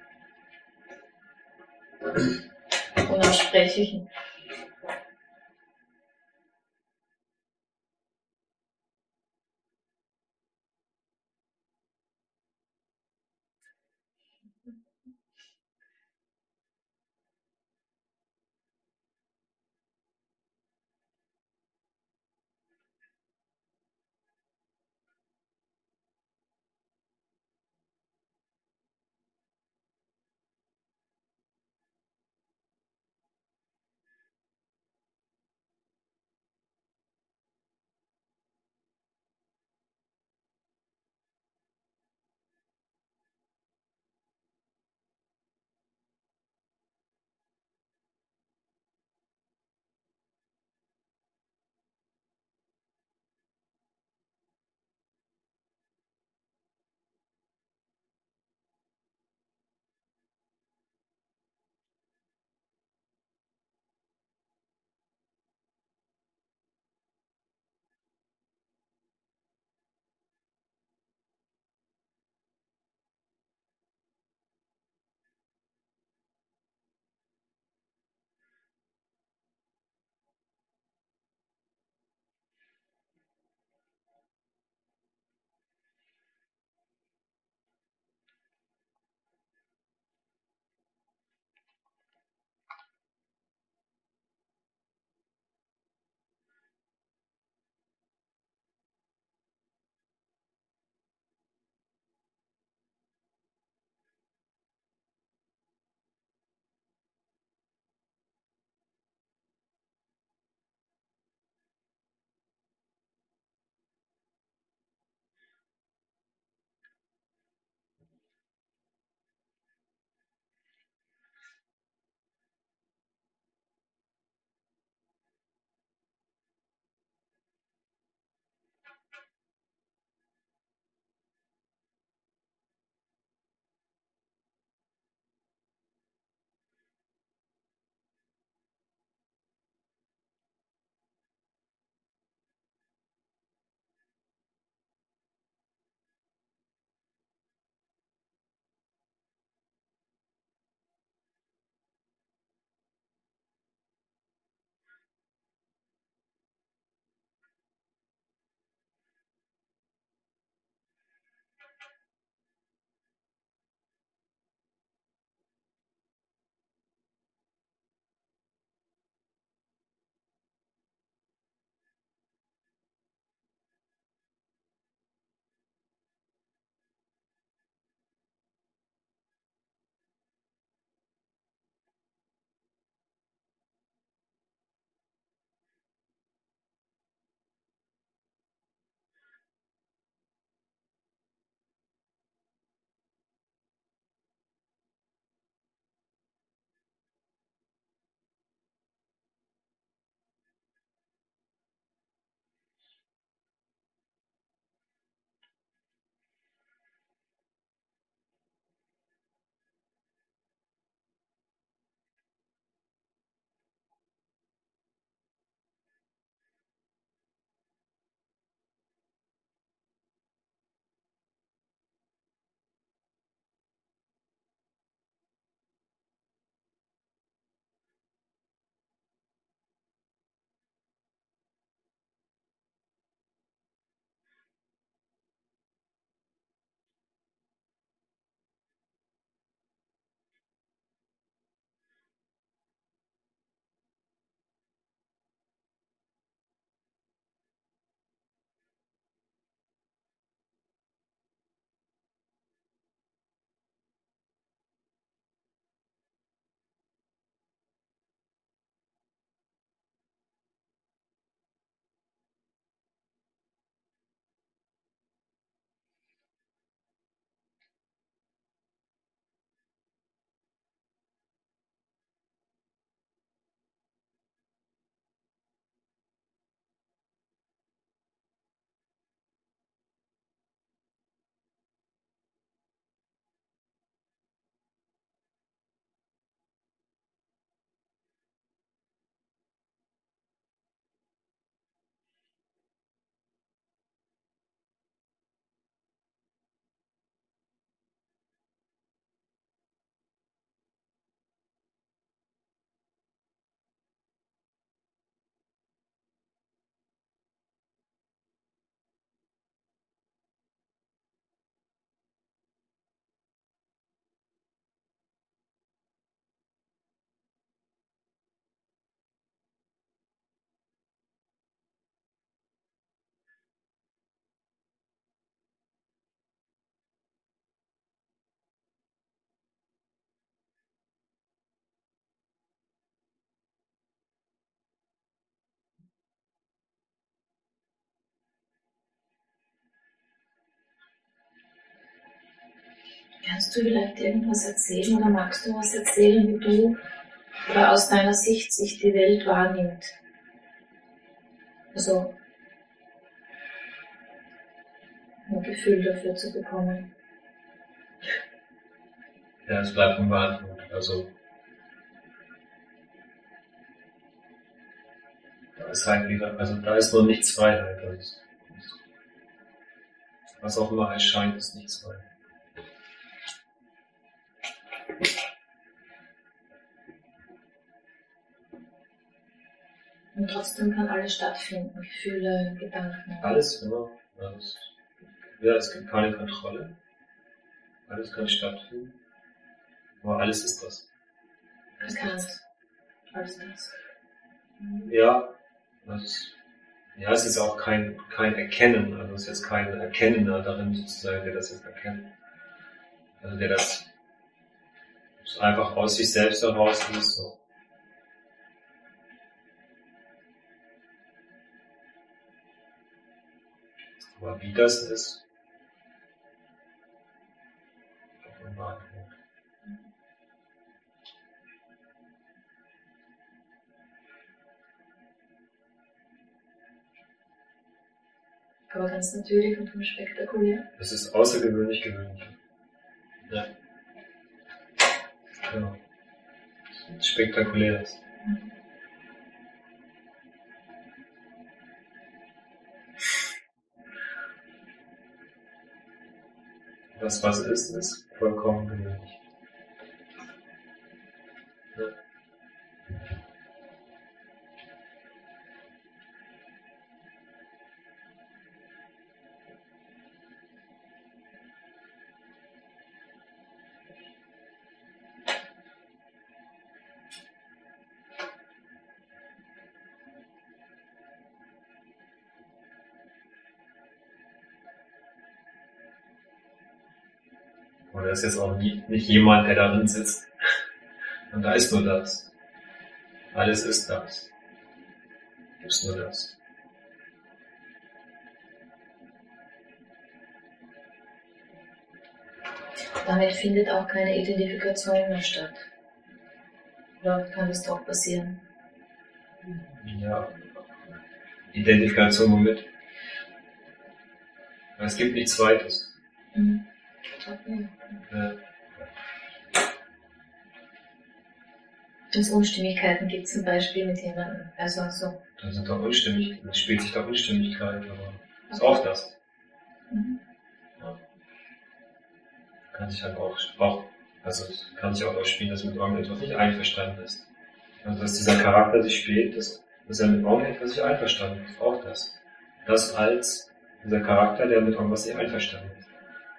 Unaussprechlichen. Kannst du vielleicht irgendwas erzählen oder magst du was erzählen, wie du oder aus deiner Sicht sich die Welt wahrnimmt? Also ein Gefühl dafür zu bekommen.
Ja, es bleibt unbeantwortet. Also da ist halt wieder, also da ist nur nichts Freiheit. Also, was auch immer erscheint, ist nichts Freiheit.
Und trotzdem kann alles stattfinden, Gefühle, Gedanken.
Alles, immer. Alles. Ja, es gibt keine Kontrolle. Alles kann stattfinden. Aber alles ist das.
Erkannt. Alles das.
Ja, das ist, ja, es ist auch kein, kein Erkennen, also es ist jetzt kein Erkennender darin sozusagen, der das jetzt erkennt. Also der das einfach aus sich selbst heraus ist, so. Aber wie das ist, auch unbeantwortet.
Aber ganz natürlich und unspektakulär.
Es ist außergewöhnlich gewöhnlich. Ja. Genau. Spektakuläres.
Mhm.
Das, was ist, ist vollkommen gewöhnlich. Ja. Und da ist jetzt auch nie, nicht jemand, der darin sitzt. Und da ist nur das. Alles ist das. Ist nur das.
Damit findet auch keine Identifikation mehr statt. Oder kann das doch passieren?
Ja. Identifikation womit? Es gibt nichts Zweites.
Mhm. Okay.
Ja.
Wenn es Unstimmigkeiten gibt, zum Beispiel mit jemandem, also so.
Da sind doch Unstimmigkeiten, da spielt sich doch Unstimmigkeit, aber ist auch das.
Mhm.
Ja. Kann sich halt auch, auch, also kann sich auch ausspielen, dass mit irgendetwas nicht einverstanden ist. Also dass dieser Charakter sich spielt, dass, dass er mit irgendetwas nicht einverstanden ist, auch das. Das als dieser Charakter, der mit irgendwas nicht einverstanden ist.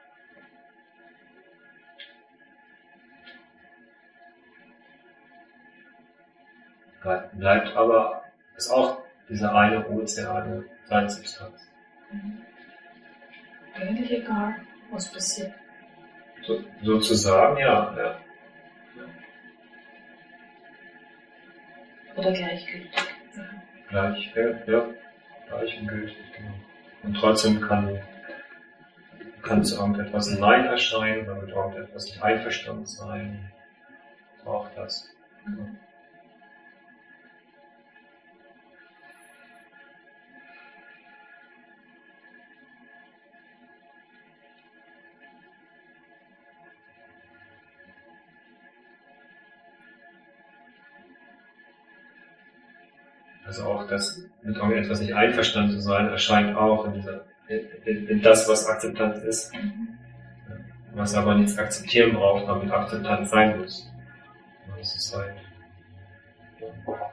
Bleibt aber, ist auch diese eine ozeane Seinsubstanz.
Mhm. Eigentlich egal, was passiert.
So, sozusagen, ja, ja.
Oder gleichgültig. Mhm.
Gleich, ja, ja, gleich und gültig, genau. Und trotzdem kann, kann zu irgendetwas ein Nein erscheinen, oder mit irgendetwas nicht einverstanden sein. Auch das.
Mhm.
Also auch das mit irgendetwas nicht einverstanden zu sein, erscheint auch in dieser, in, in das, was Akzeptanz ist.
Mhm.
Was aber nichts akzeptieren braucht, damit Akzeptanz sein muss. Das ist halt, ja.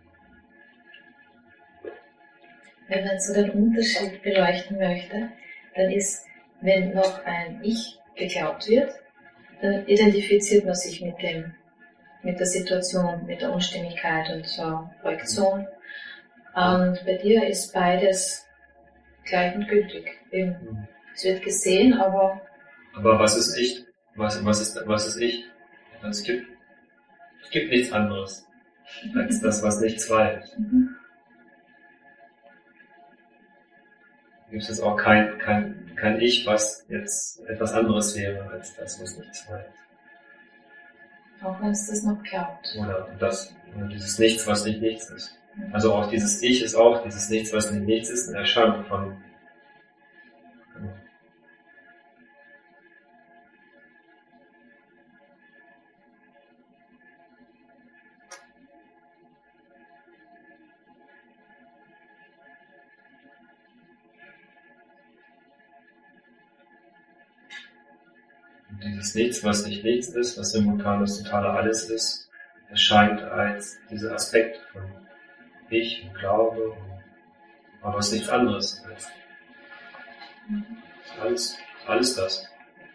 Wenn man so den Unterschied beleuchten möchte, dann ist, wenn noch ein Ich geglaubt wird, dann identifiziert man sich mit dem, mit der Situation, mit der Unstimmigkeit und zur Projektion. Und bei dir ist beides gleich und gültig. Eben, es wird gesehen, aber...
Aber was ist ich? Was, was ist, was ist ich? Es gibt, es gibt nichts anderes als das, was nichts weiß.
Mhm.
gibt es jetzt auch kein, kein, kein Ich, was jetzt etwas anderes wäre als das, was nichts war.
Auch wenn es das noch glaubt.
Oder das, oder dieses Nichts, was nicht nichts ist. Also auch dieses Ich ist auch dieses Nichts, was nicht nichts ist, eine Erscheinung von. Und dieses Nichts, was nicht nichts ist, was simultan das totale Alles ist, erscheint als dieser Aspekt von Ich und Glaube, und, aber es ist nichts anderes als alles, alles das.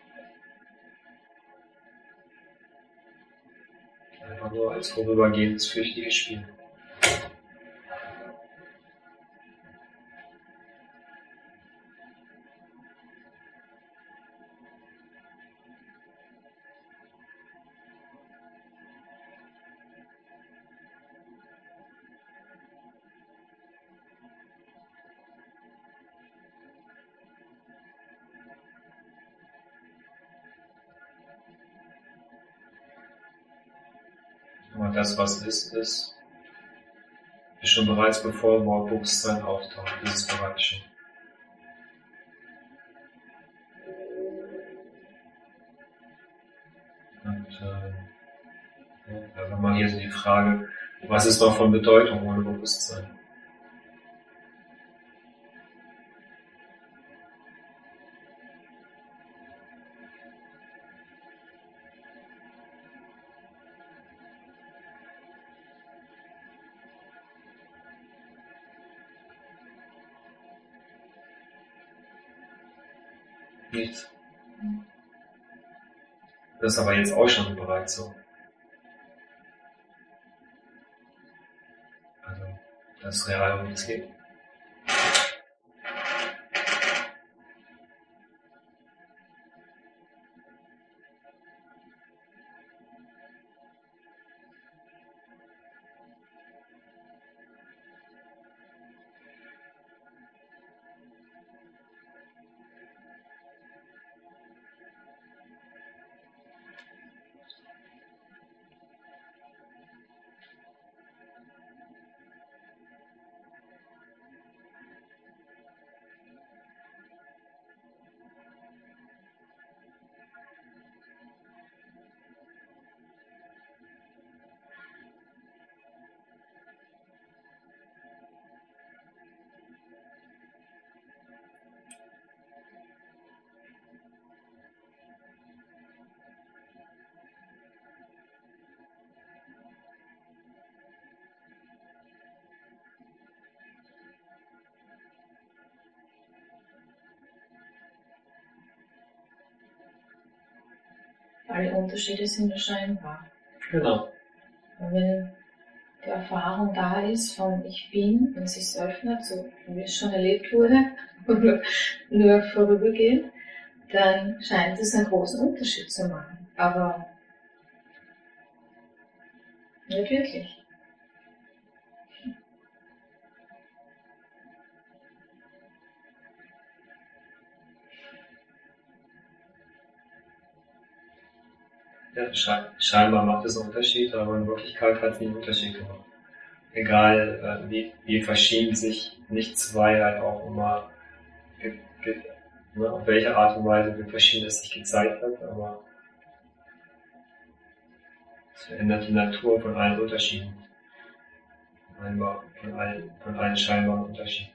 Einfach nur als vorübergehendes, flüchtiges Spiel. Aber das, was ist, ist, ist schon bereits bevor Bewusstsein auftaucht, ist es bereits schon. Und äh, ja, wenn man hier so die Frage, was ist noch von Bedeutung ohne Bewusstsein? Nichts. Das ist aber jetzt auch schon bereits so. Also, das ist real, um es geht.
Alle Unterschiede sind erscheinbar.
Genau.
Und wenn die Erfahrung da ist von ich bin, wenn es sich öffnet, so wie es schon erlebt wurde, nur, nur vorübergehend, dann scheint es einen großen Unterschied zu machen. Aber nicht wirklich.
Ja, sche- scheinbar macht es einen Unterschied, aber in Wirklichkeit hat es nie einen Unterschied gemacht. Egal, äh, wie, wie verschieden sich nicht zwei halt auch immer, ge, ge, ne, auf welche Art und Weise, wie verschieden es sich gezeigt hat, aber es verändert die Natur von allen Unterschieden. Scheinbar, von allen, von allen scheinbaren Unterschieden.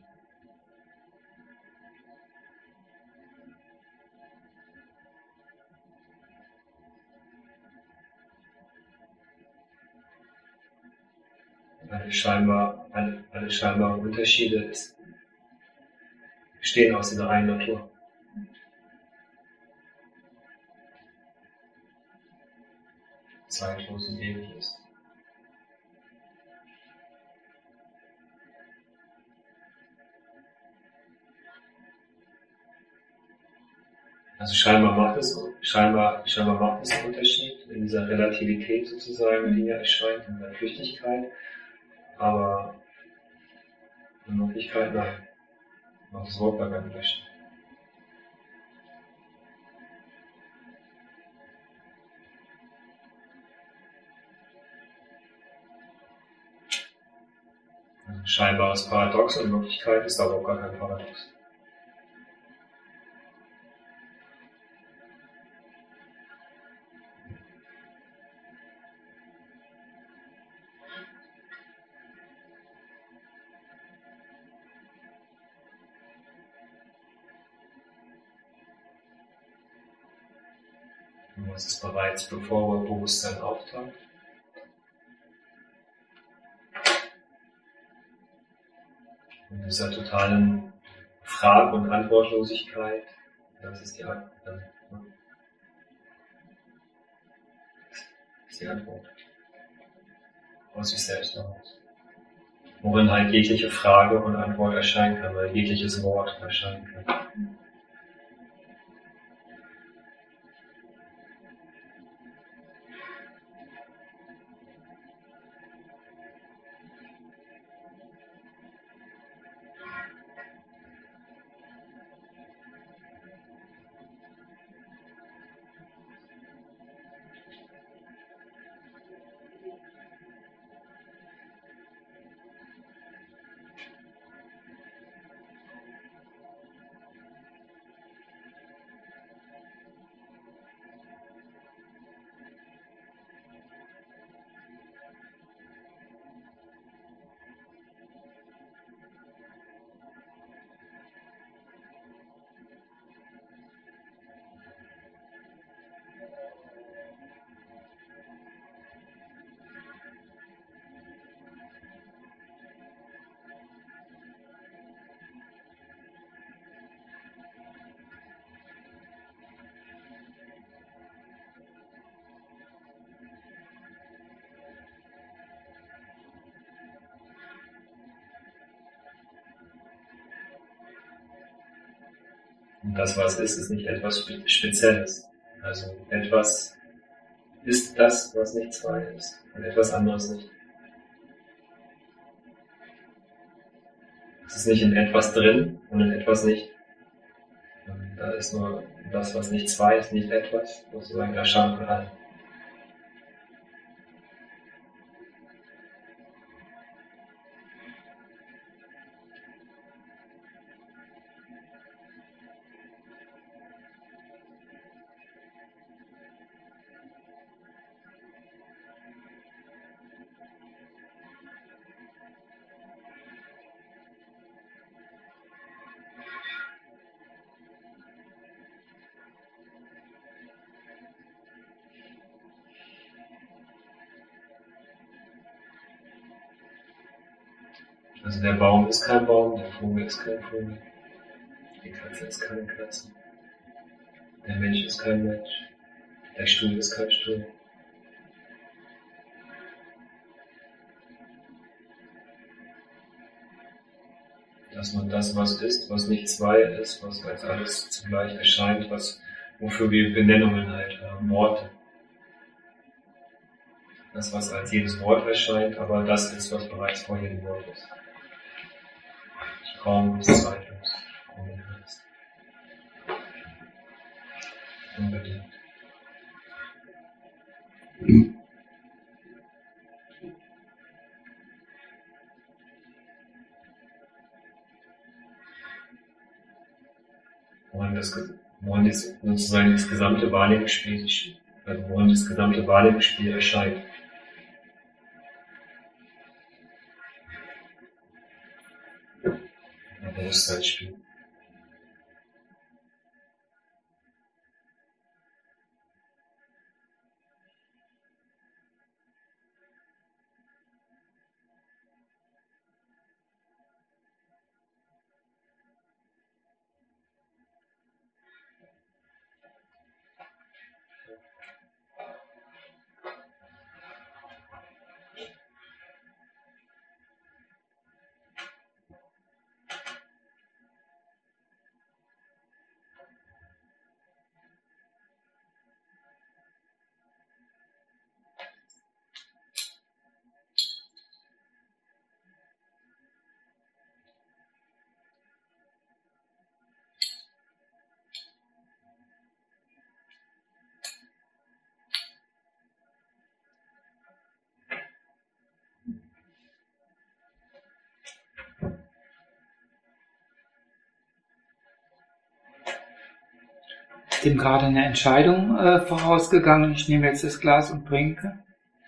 Alle scheinbar, alle, alle scheinbaren Unterschiede ist, bestehen aus dieser einen Natur. Zeitlos und ewig ist. Also scheinbar macht es, scheinbar, scheinbar macht es einen Unterschied in dieser Relativität sozusagen, die ja erscheint, in der Flüchtigkeit, aber in Wirklichkeit nein. Noch das Wort bei beim Löschen. Also scheinbares Paradox und in Wirklichkeit ist aber auch gar kein Paradox. Und was ist bereits, bevor Bewusstsein auftaucht? In dieser totalen Frage- und Antwortlosigkeit, das ist die Antwort. Das ist die Antwort. Aus sich selbst heraus. Worin halt jegliche Frage und Antwort erscheinen kann, weil jegliches Wort erscheinen kann. Und das, was ist, ist nicht etwas Spezielles. Also etwas ist das, was nicht zwei ist. Und etwas anderes nicht. Es ist nicht in etwas drin und in etwas nicht. Und da ist nur das, was nicht zwei ist, nicht etwas, sozusagen der Scham von allem. Also der Baum ist kein Baum, der Vogel ist kein Vogel, die Katze ist keine Katze, der Mensch ist kein Mensch, der Stuhl ist kein Stuhl. Dass man das, was ist, was nicht zwei ist, was als alles zugleich erscheint, was, wofür wir Benennungen halt haben, Worte. Das, was als jedes Wort erscheint, aber das ist, was bereits vor jedem Wort ist. Raumlos, zeitlos, unbegrenzt. Unbedingt. Worin das, worin das sozusagen das gesamte Wahrnehmungsspiel, also worin das gesamte Wahrnehmungsspiel erscheint. Ein Bewusstseinsspiel.
dem gerade eine Entscheidung äh, vorausgegangen, ich nehme jetzt das Glas und trinke?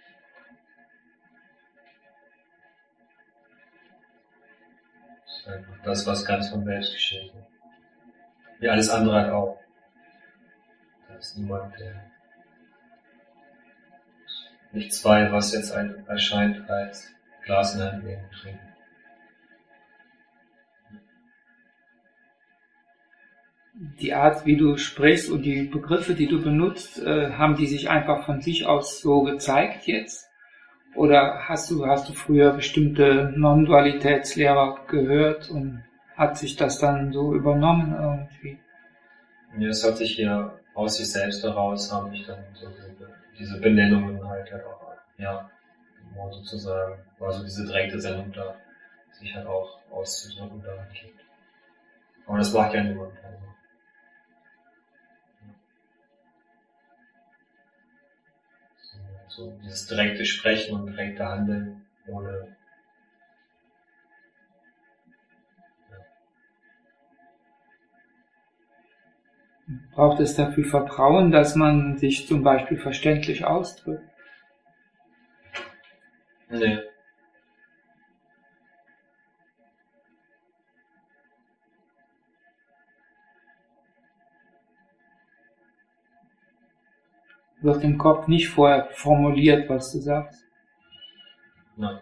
Das ist einfach das, was ganz von selbst geschieht. Wie alles andere halt auch. Da ist niemand, der nichts bei, was jetzt ein, erscheint als Glas in der Hand nehmen und trinken.
Die Art, wie du sprichst und die Begriffe, die du benutzt, äh, haben die sich einfach von sich aus so gezeigt jetzt? Oder hast du, hast du früher bestimmte Non-Dualitätslehrer gehört und hat sich das dann so übernommen irgendwie?
Ja, es hat sich hier aus sich selbst heraus, haben mich dann so diese, diese Benennungen halt, halt auch, ja, wo sozusagen, war so diese direkte Sendung da, sich halt auch auszudrücken da gibt. Aber das macht ja niemand. Also. So, so dieses direkte Sprechen und direkte Handeln ohne.
Braucht es dafür Vertrauen, dass man sich zum Beispiel verständlich ausdrückt?
Nee.
Wird im Kopf nicht vorher formuliert, was du sagst?
Nein.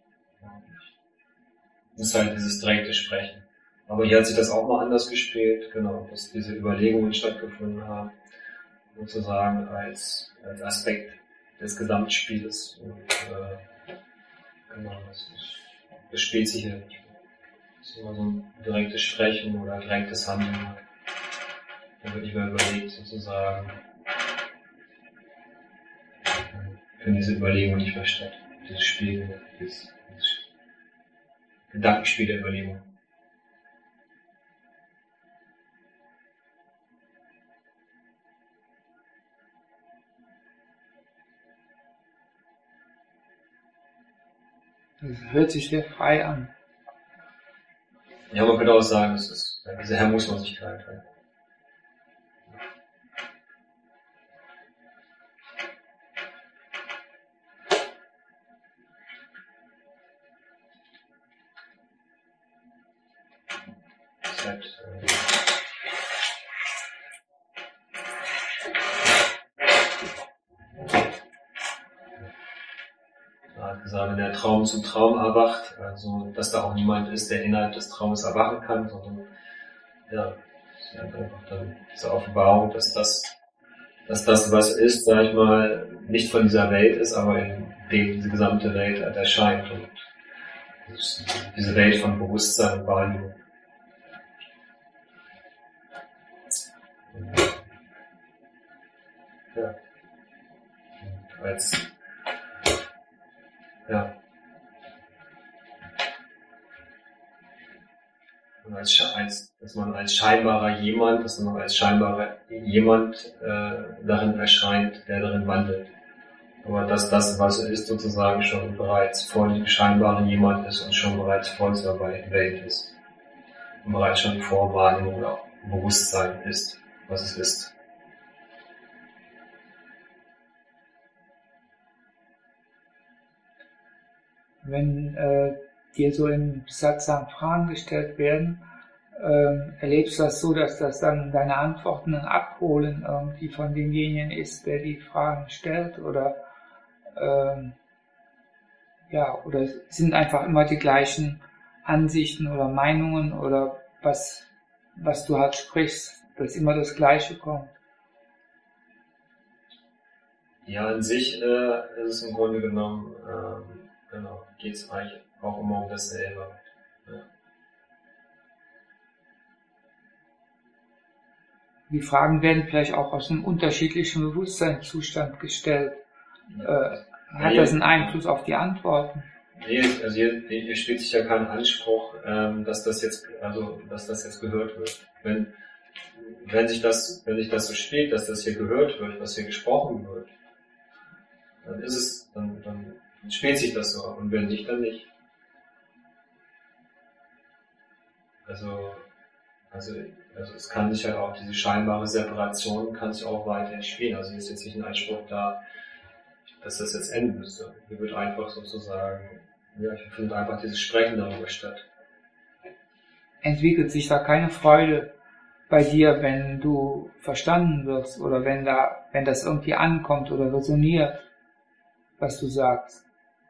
Das ist halt dieses direkte Sprechen. Aber hier hat sich das auch mal anders gespielt, genau, dass diese Überlegungen stattgefunden haben, sozusagen als, als Aspekt des Gesamtspieles. Und, äh, genau, das, ist, das spielt sich hier nicht. Das ist immer so ein direktes Sprechen oder direktes Handeln. Da wird nicht mehr überlegt, sozusagen. Finden diese Überlegungen nicht mehr statt. Dieses Spiel, dieses, dieses Gedankenspiel der Überlegung.
Das hört sich sehr frei an.
Ja, man könnte auch sagen, es ist ja, diese Hemmungslosigkeit. Halt. Selbst, äh, er hat gesagt, wenn der Traum zum Traum erwacht, also dass da auch niemand ist, der innerhalb des Traumes erwachen kann, sondern ja, es ist einfach dann diese Offenbarung, dass das, dass das, was ist, sag ich mal, nicht von dieser Welt ist, aber in dem diese gesamte Welt halt erscheint und diese Welt von Bewusstsein und Wahrnehmung. Ja. Und als Ja. Und als, als, dass man als scheinbarer jemand, dass man als scheinbarer jemand äh, darin erscheint, der darin wandelt. Aber dass das, was er ist, sozusagen schon bereits vor dem scheinbaren jemand ist und schon bereits vor dieser Welt ist. Und bereits schon vor Wahrnehmung oder Bewusstsein ist, was es ist.
Wenn äh, dir so im Satsang Fragen gestellt werden, ähm, erlebst du das so, dass das dann deine Antworten dann abholen irgendwie von demjenigen ist, der die Fragen stellt, oder ähm, ja, oder sind einfach immer die gleichen Ansichten oder Meinungen oder was, was du halt sprichst, dass immer das Gleiche kommt?
Ja, an sich äh, ist es im Grunde genommen, ähm, genau, geht es eigentlich auch immer um dasselbe. Ja.
Die Fragen werden vielleicht auch aus einem unterschiedlichen Bewusstseinszustand gestellt. Äh, hat das einen Einfluss auf die Antworten?
Nee, also hier, hier spielt sich ja kein Anspruch, ähm, dass das jetzt, also dass das jetzt gehört wird. Wenn, wenn sich das, wenn sich das so spielt, dass das hier gehört wird, was hier gesprochen wird, dann ist es, dann, dann spielt sich das so, und wenn nicht, dann nicht. Also Also, also es kann sich halt auch, diese scheinbare Separation kann sich auch weiterhin spielen. Also hier ist jetzt nicht ein Anspruch da, dass das jetzt enden müsste. Hier wird einfach sozusagen, ja, hier findet einfach dieses Sprechen darüber statt.
Entwickelt sich da keine Freude bei dir, wenn du verstanden wirst oder wenn da, wenn das irgendwie ankommt oder resoniert, was du sagst?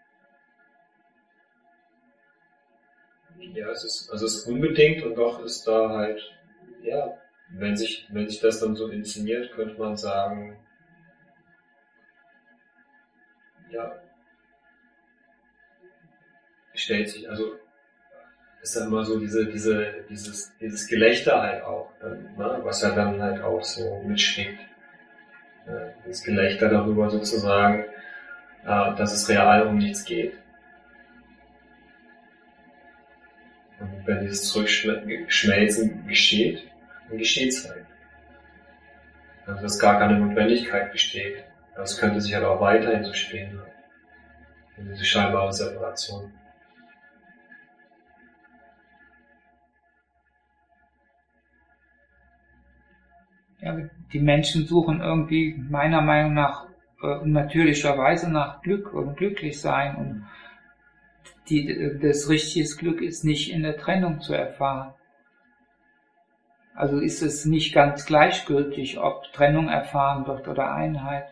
Ja, es ist, also es ist unbedingt und doch ist da halt, ja, wenn sich, wenn sich das dann so inszeniert, könnte man sagen, ja, stellt sich, also ist dann immer so diese, diese, dieses, dieses Gelächter halt auch, ne, was ja dann halt auch so mitschwingt. Ja, das Gelächter darüber sozusagen, äh, dass es real um nichts geht. Und wenn dieses Zurückschmelzen geschieht, dann geschieht es halt. Also dass gar keine Notwendigkeit besteht. Das könnte sich halt auch weiterhin so stehen. Diese scheinbare Separation.
Ja, die Menschen suchen irgendwie meiner Meinung nach äh, natürlicherweise nach Glück und Glücklichsein und die, das richtige Glück ist nicht in der Trennung zu erfahren. Also ist es nicht ganz gleichgültig, ob Trennung erfahren wird oder Einheit.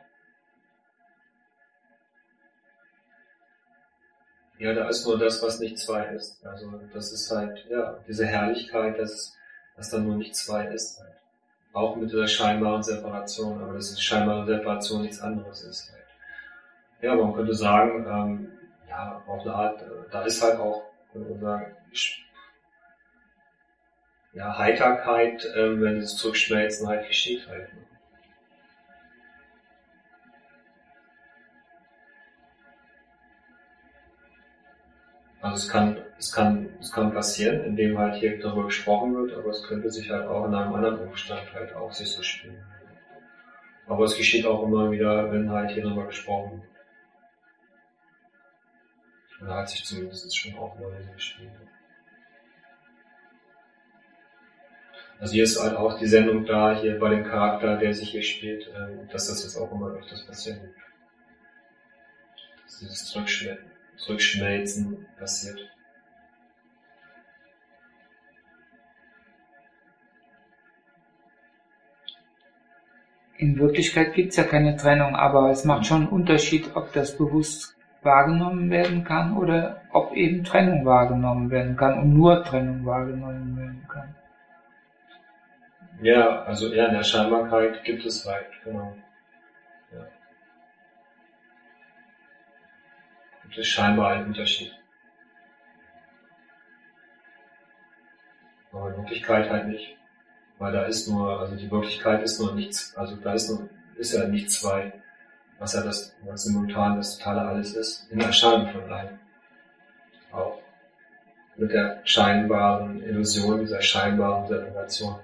Ja, da ist nur das, was nicht zwei ist. Also das ist halt, ja, diese Herrlichkeit, dass, dass da nur nicht zwei ist halt. Auch mit dieser scheinbaren Separation, aber dass die scheinbare Separation nichts anderes ist halt. Ja, man könnte sagen, ähm, ja, auf eine Art, da ist halt auch, könnte man sagen, ja, Heiterkeit, ähm, wenn das Zurückschmelzen halt geschieht halt. Ne? Also es kann, es kann, es kann passieren, indem halt hier darüber gesprochen wird, aber es könnte sich halt auch in einem anderen Umstand halt auch sich so spielen. Aber es geschieht auch immer wieder, wenn halt hier darüber gesprochen wird. Oder hat sich zumindest schon auch mal so gespielt. Also hier ist halt auch die Sendung da, hier bei dem Charakter, der sich hier spielt, dass das jetzt auch immer öfters passieren wird. Dass dieses Zurückschmelzen, Zurückschmelzen passiert.
In Wirklichkeit gibt es ja keine Trennung, aber es macht schon einen Unterschied, ob das bewusst wahrgenommen werden kann oder ob eben Trennung wahrgenommen werden kann und nur Trennung wahrgenommen werden kann.
Ja, also eher in der Scheinbarkeit gibt es halt, genau. Ja. Gibt es scheinbar einen Unterschied. Aber in Wirklichkeit halt nicht. Weil da ist nur, also die Wirklichkeit ist nur nichts, also da ist nur, ist ja nicht zwei, was ja das, was simultan das totale Alles ist, in Erscheinung von allem. Auch. Mit der scheinbaren Illusion, dieser scheinbaren Separation.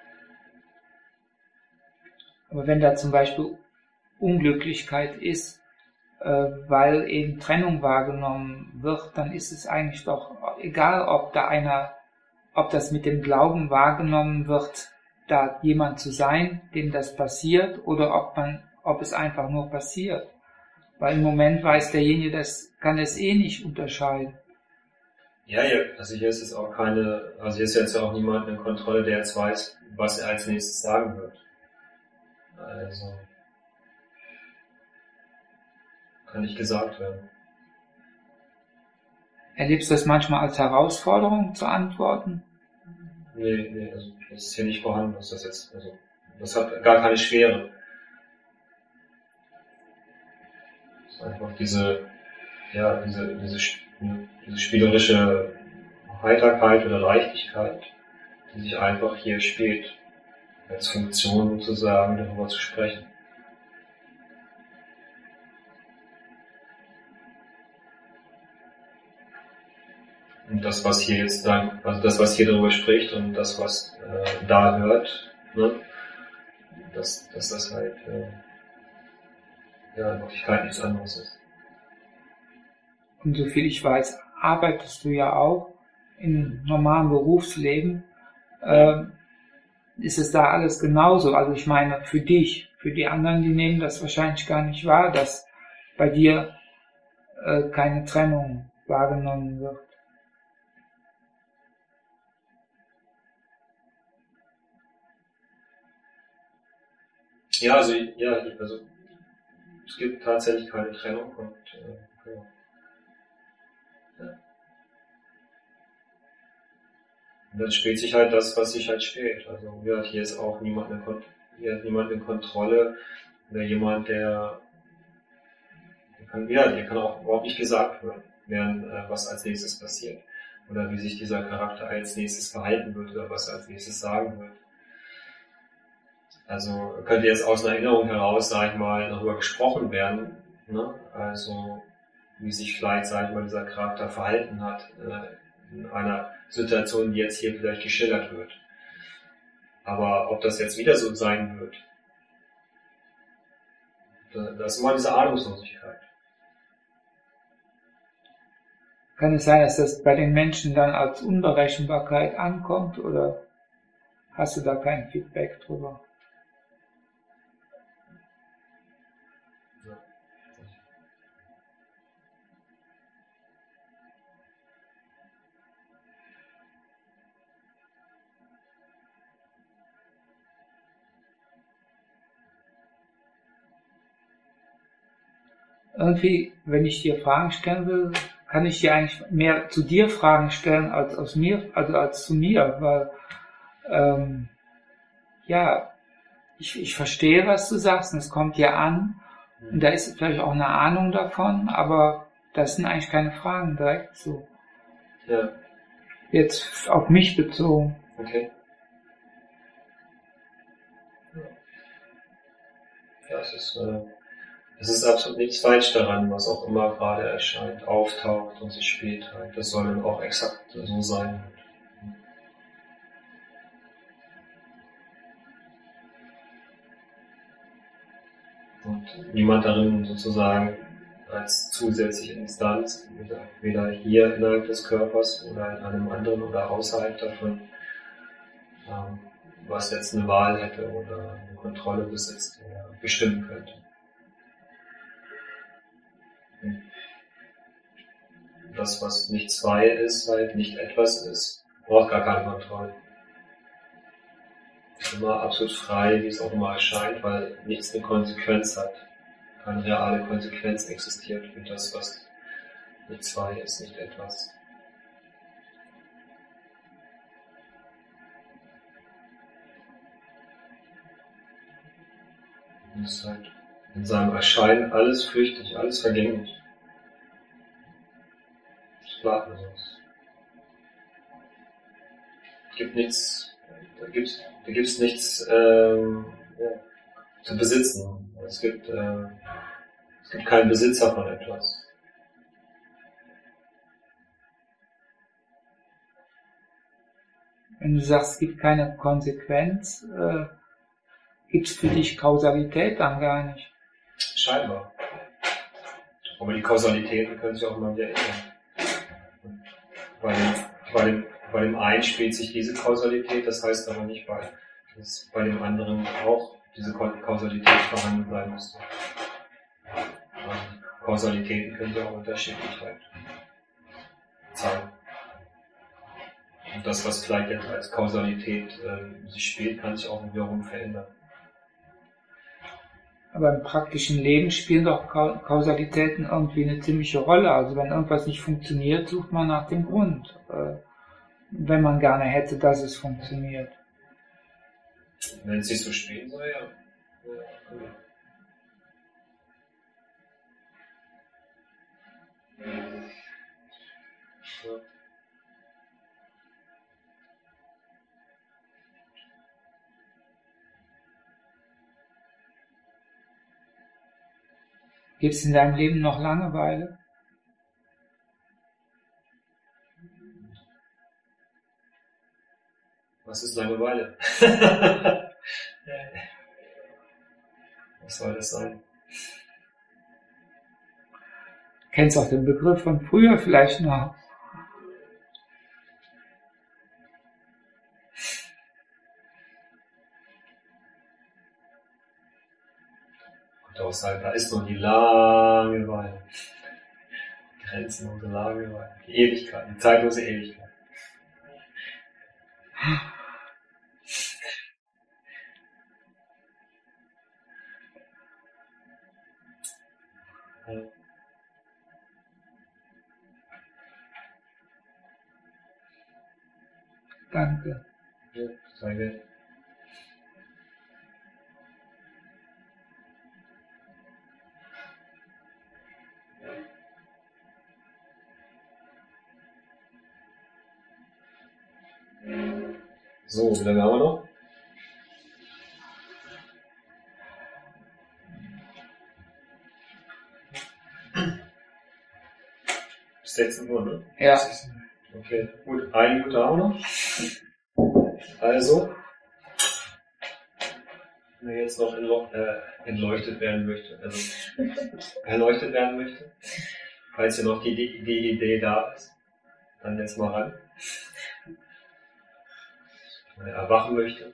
Aber wenn da zum Beispiel Unglücklichkeit ist, äh, weil eben Trennung wahrgenommen wird, dann ist es eigentlich doch egal, ob da einer, ob das mit dem Glauben wahrgenommen wird, da jemand zu sein, dem das passiert, oder ob man, ob es einfach nur passiert. Weil im Moment weiß derjenige, das kann es eh nicht unterscheiden.
Ja, ja, also hier ist jetzt auch keine, also hier ist jetzt auch niemand in Kontrolle, der jetzt weiß, was er als nächstes sagen wird. Also, kann nicht gesagt werden.
Erlebst du das manchmal als Herausforderung zu antworten?
Nee, nee, also das ist hier nicht vorhanden, was das jetzt, also das hat gar keine Schwere. Das ist einfach diese, ja, diese, diese, diese spielerische Heiterkeit oder Leichtigkeit, die sich einfach hier spielt, als Funktion sozusagen darüber zu sprechen. Und das, was hier jetzt dann, also das, was hier darüber spricht und das, was äh, da hört, ne, dass, dass das halt äh, ja, in Wirklichkeit nichts anderes ist.
Und soviel ich weiß, arbeitest du ja auch im normalen Berufsleben äh, ist es da alles genauso. Also ich meine, für dich, für die anderen, die nehmen das wahrscheinlich gar nicht wahr, dass bei dir äh, keine Trennung wahrgenommen wird.
Ja, also, ja, also es gibt tatsächlich keine Trennung und äh, ja. Ja. Und dann spielt sich halt das, was sich halt spielt. Also ja, hier ist auch niemand in, Kont- hier ist niemand in Kontrolle oder jemand, der, der kann, ja, der kann auch überhaupt nicht gesagt werden, äh, was als nächstes passiert oder wie sich dieser Charakter als nächstes verhalten wird oder was er als nächstes sagen wird. Also könnte jetzt aus einer Erinnerung heraus, sag ich mal, darüber gesprochen werden, ne? Also wie sich vielleicht, sag ich mal, dieser Charakter verhalten hat äh, in einer Situation, die jetzt hier vielleicht geschildert wird. Aber ob das jetzt wieder so sein wird, da, das ist immer diese Ahnungslosigkeit.
Kann es sein, dass das bei den Menschen dann als Unberechenbarkeit ankommt oder hast du da kein Feedback drüber? Irgendwie, wenn ich dir Fragen stellen will, kann ich dir eigentlich mehr zu dir Fragen stellen als aus mir, also als zu mir, weil ähm, ja, ich, ich verstehe, was du sagst, und es kommt dir an, und da ist vielleicht auch eine Ahnung davon, aber das sind eigentlich keine Fragen direkt so.
Ja.
Jetzt auf mich bezogen.
Okay. Ja, es ist, äh, es ist absolut nichts falsch daran, was auch immer gerade erscheint, auftaucht und sich spielt halt. Das soll dann auch exakt so sein. Und niemand darin sozusagen als zusätzliche Instanz, weder hier innerhalb des Körpers oder in einem anderen oder außerhalb davon, ähm, was jetzt eine Wahl hätte oder eine Kontrolle besitzt oder bestimmen könnte. Das, was nicht zwei ist, halt nicht etwas ist, braucht gar keine Kontrolle. Ist immer absolut frei, wie es auch immer erscheint, weil nichts eine Konsequenz hat. Keine reale Konsequenz existiert für das, was nicht zwei ist, nicht etwas. Und es ist halt in seinem Erscheinen alles flüchtig, alles vergänglich. Es bleibt nur so. Es gibt nichts, da gibt's, da gibt's nichts ähm, ja, zu besitzen. Es gibt, äh, es gibt keinen Besitzer von etwas.
Wenn du sagst, es gibt keine Konsequenz, äh, gibt es für dich Kausalität dann gar nicht?
Scheinbar. Aber die Kausalitäten können sich auch immer wieder ändern. Bei dem, bei dem, bei dem einen spielt sich diese Kausalität, das heißt aber nicht, bei, dass bei dem anderen auch diese Kausalität vorhanden sein müsste. Also die Kausalitäten können sich auch unterschiedlich halt sein. Und das, was vielleicht jetzt als Kausalität äh, sich spielt, kann sich auch wiederum verändern.
Aber im praktischen Leben spielen doch Kausalitäten irgendwie eine ziemliche Rolle. Also wenn irgendwas nicht funktioniert, sucht man nach dem Grund. Äh, wenn man gerne hätte, dass es funktioniert.
Wenn es sich so spielen soll, ja. Ja. Ja.
Gibt es in deinem Leben noch Langeweile?
Was ist Langeweile? Was soll das sein?
Kennst auch den Begriff von früher vielleicht noch?
Und auch sagen, da ist noch die Langeweile. Grenzenlose Langeweile. Die Ewigkeit, die zeitlose Ewigkeit. Ja.
Danke.
Ja, danke. So, wie lange haben wir noch? Bis sechzehn Uhr, ne?
Ja.
Okay, gut. Eine Minute haben wir noch. Also, wenn er jetzt noch äh, entleuchtet werden möchte, also erleuchtet werden möchte, falls hier noch die, die, die Idee da ist, dann jetzt mal ran. Wenn er erwachen möchte.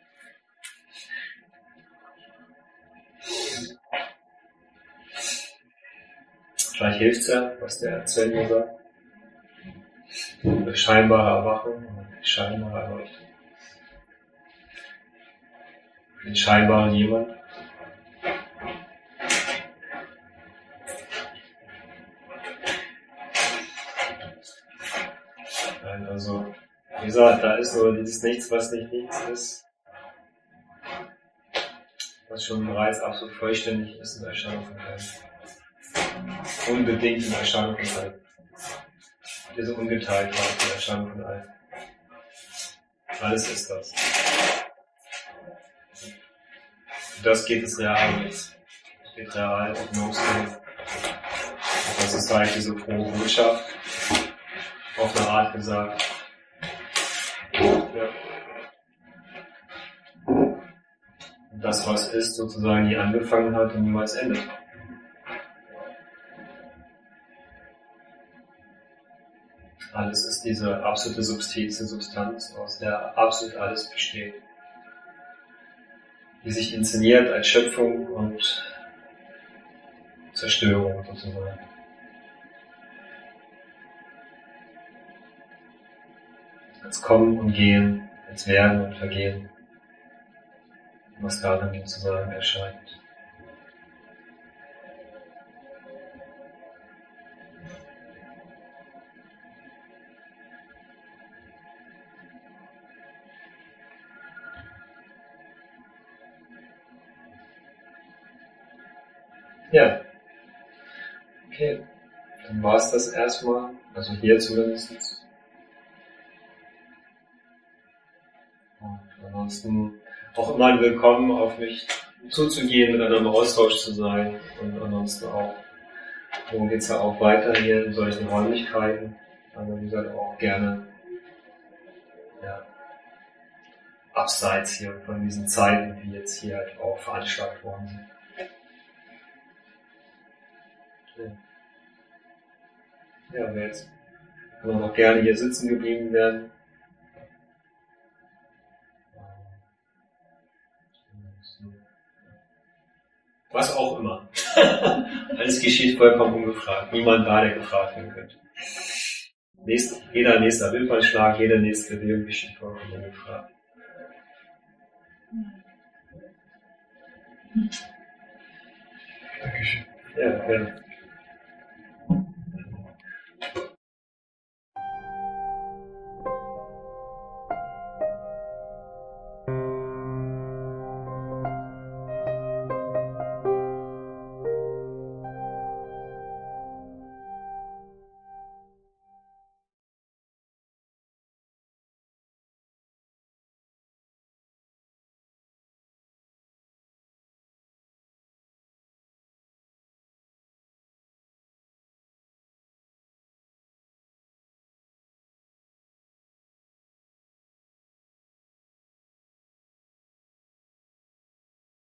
Vielleicht hilft es ja, was der Sven mir sagt. Eine scheinbare Erwachung und eine scheinbare Erleuchtung. Für den scheinbaren jemand. Also, wie gesagt, da ist nur dieses Nichts, was nicht nichts ist, was schon bereits absolut vollständig ist in der Erscheinung von allem. Unbedingt in der Erscheinung von allem. Diese Ungeteiltheit in der Erscheinung von allem. Alles ist das. Und das geht es real nicht. Es geht real und losgehen. Das ist halt diese frohe Botschaft, auf eine Art gesagt. Ja. Und das, was ist, sozusagen nie angefangen hat und niemals endet. Alles ist diese absolute Substanz, Substanz, aus der absolut alles besteht. Die sich inszeniert als Schöpfung und Zerstörung sozusagen. Als Kommen und Gehen, als Werden und Vergehen, was darin sozusagen erscheint. Ja, okay, dann war es das erstmal, also hier zumindest. Und ansonsten auch immer willkommen, auf mich zuzugehen, mit einem Austausch zu sein und ansonsten auch, worum geht's ja auch weiter hier in solchen Räumlichkeiten, aber wie gesagt auch gerne, ja, abseits hier von diesen Zeiten, die jetzt hier halt auch veranstaltet worden sind. Ja, aber jetzt kann man noch gerne hier sitzen geblieben werden. Was auch immer. Alles geschieht vollkommen ungefragt. Niemand da, der gefragt werden könnte. Nächste, jeder nächste Wimpernschlag, jede nächste Bewegung geschieht vollkommen ungefragt.
Dankeschön.
Ja, gerne.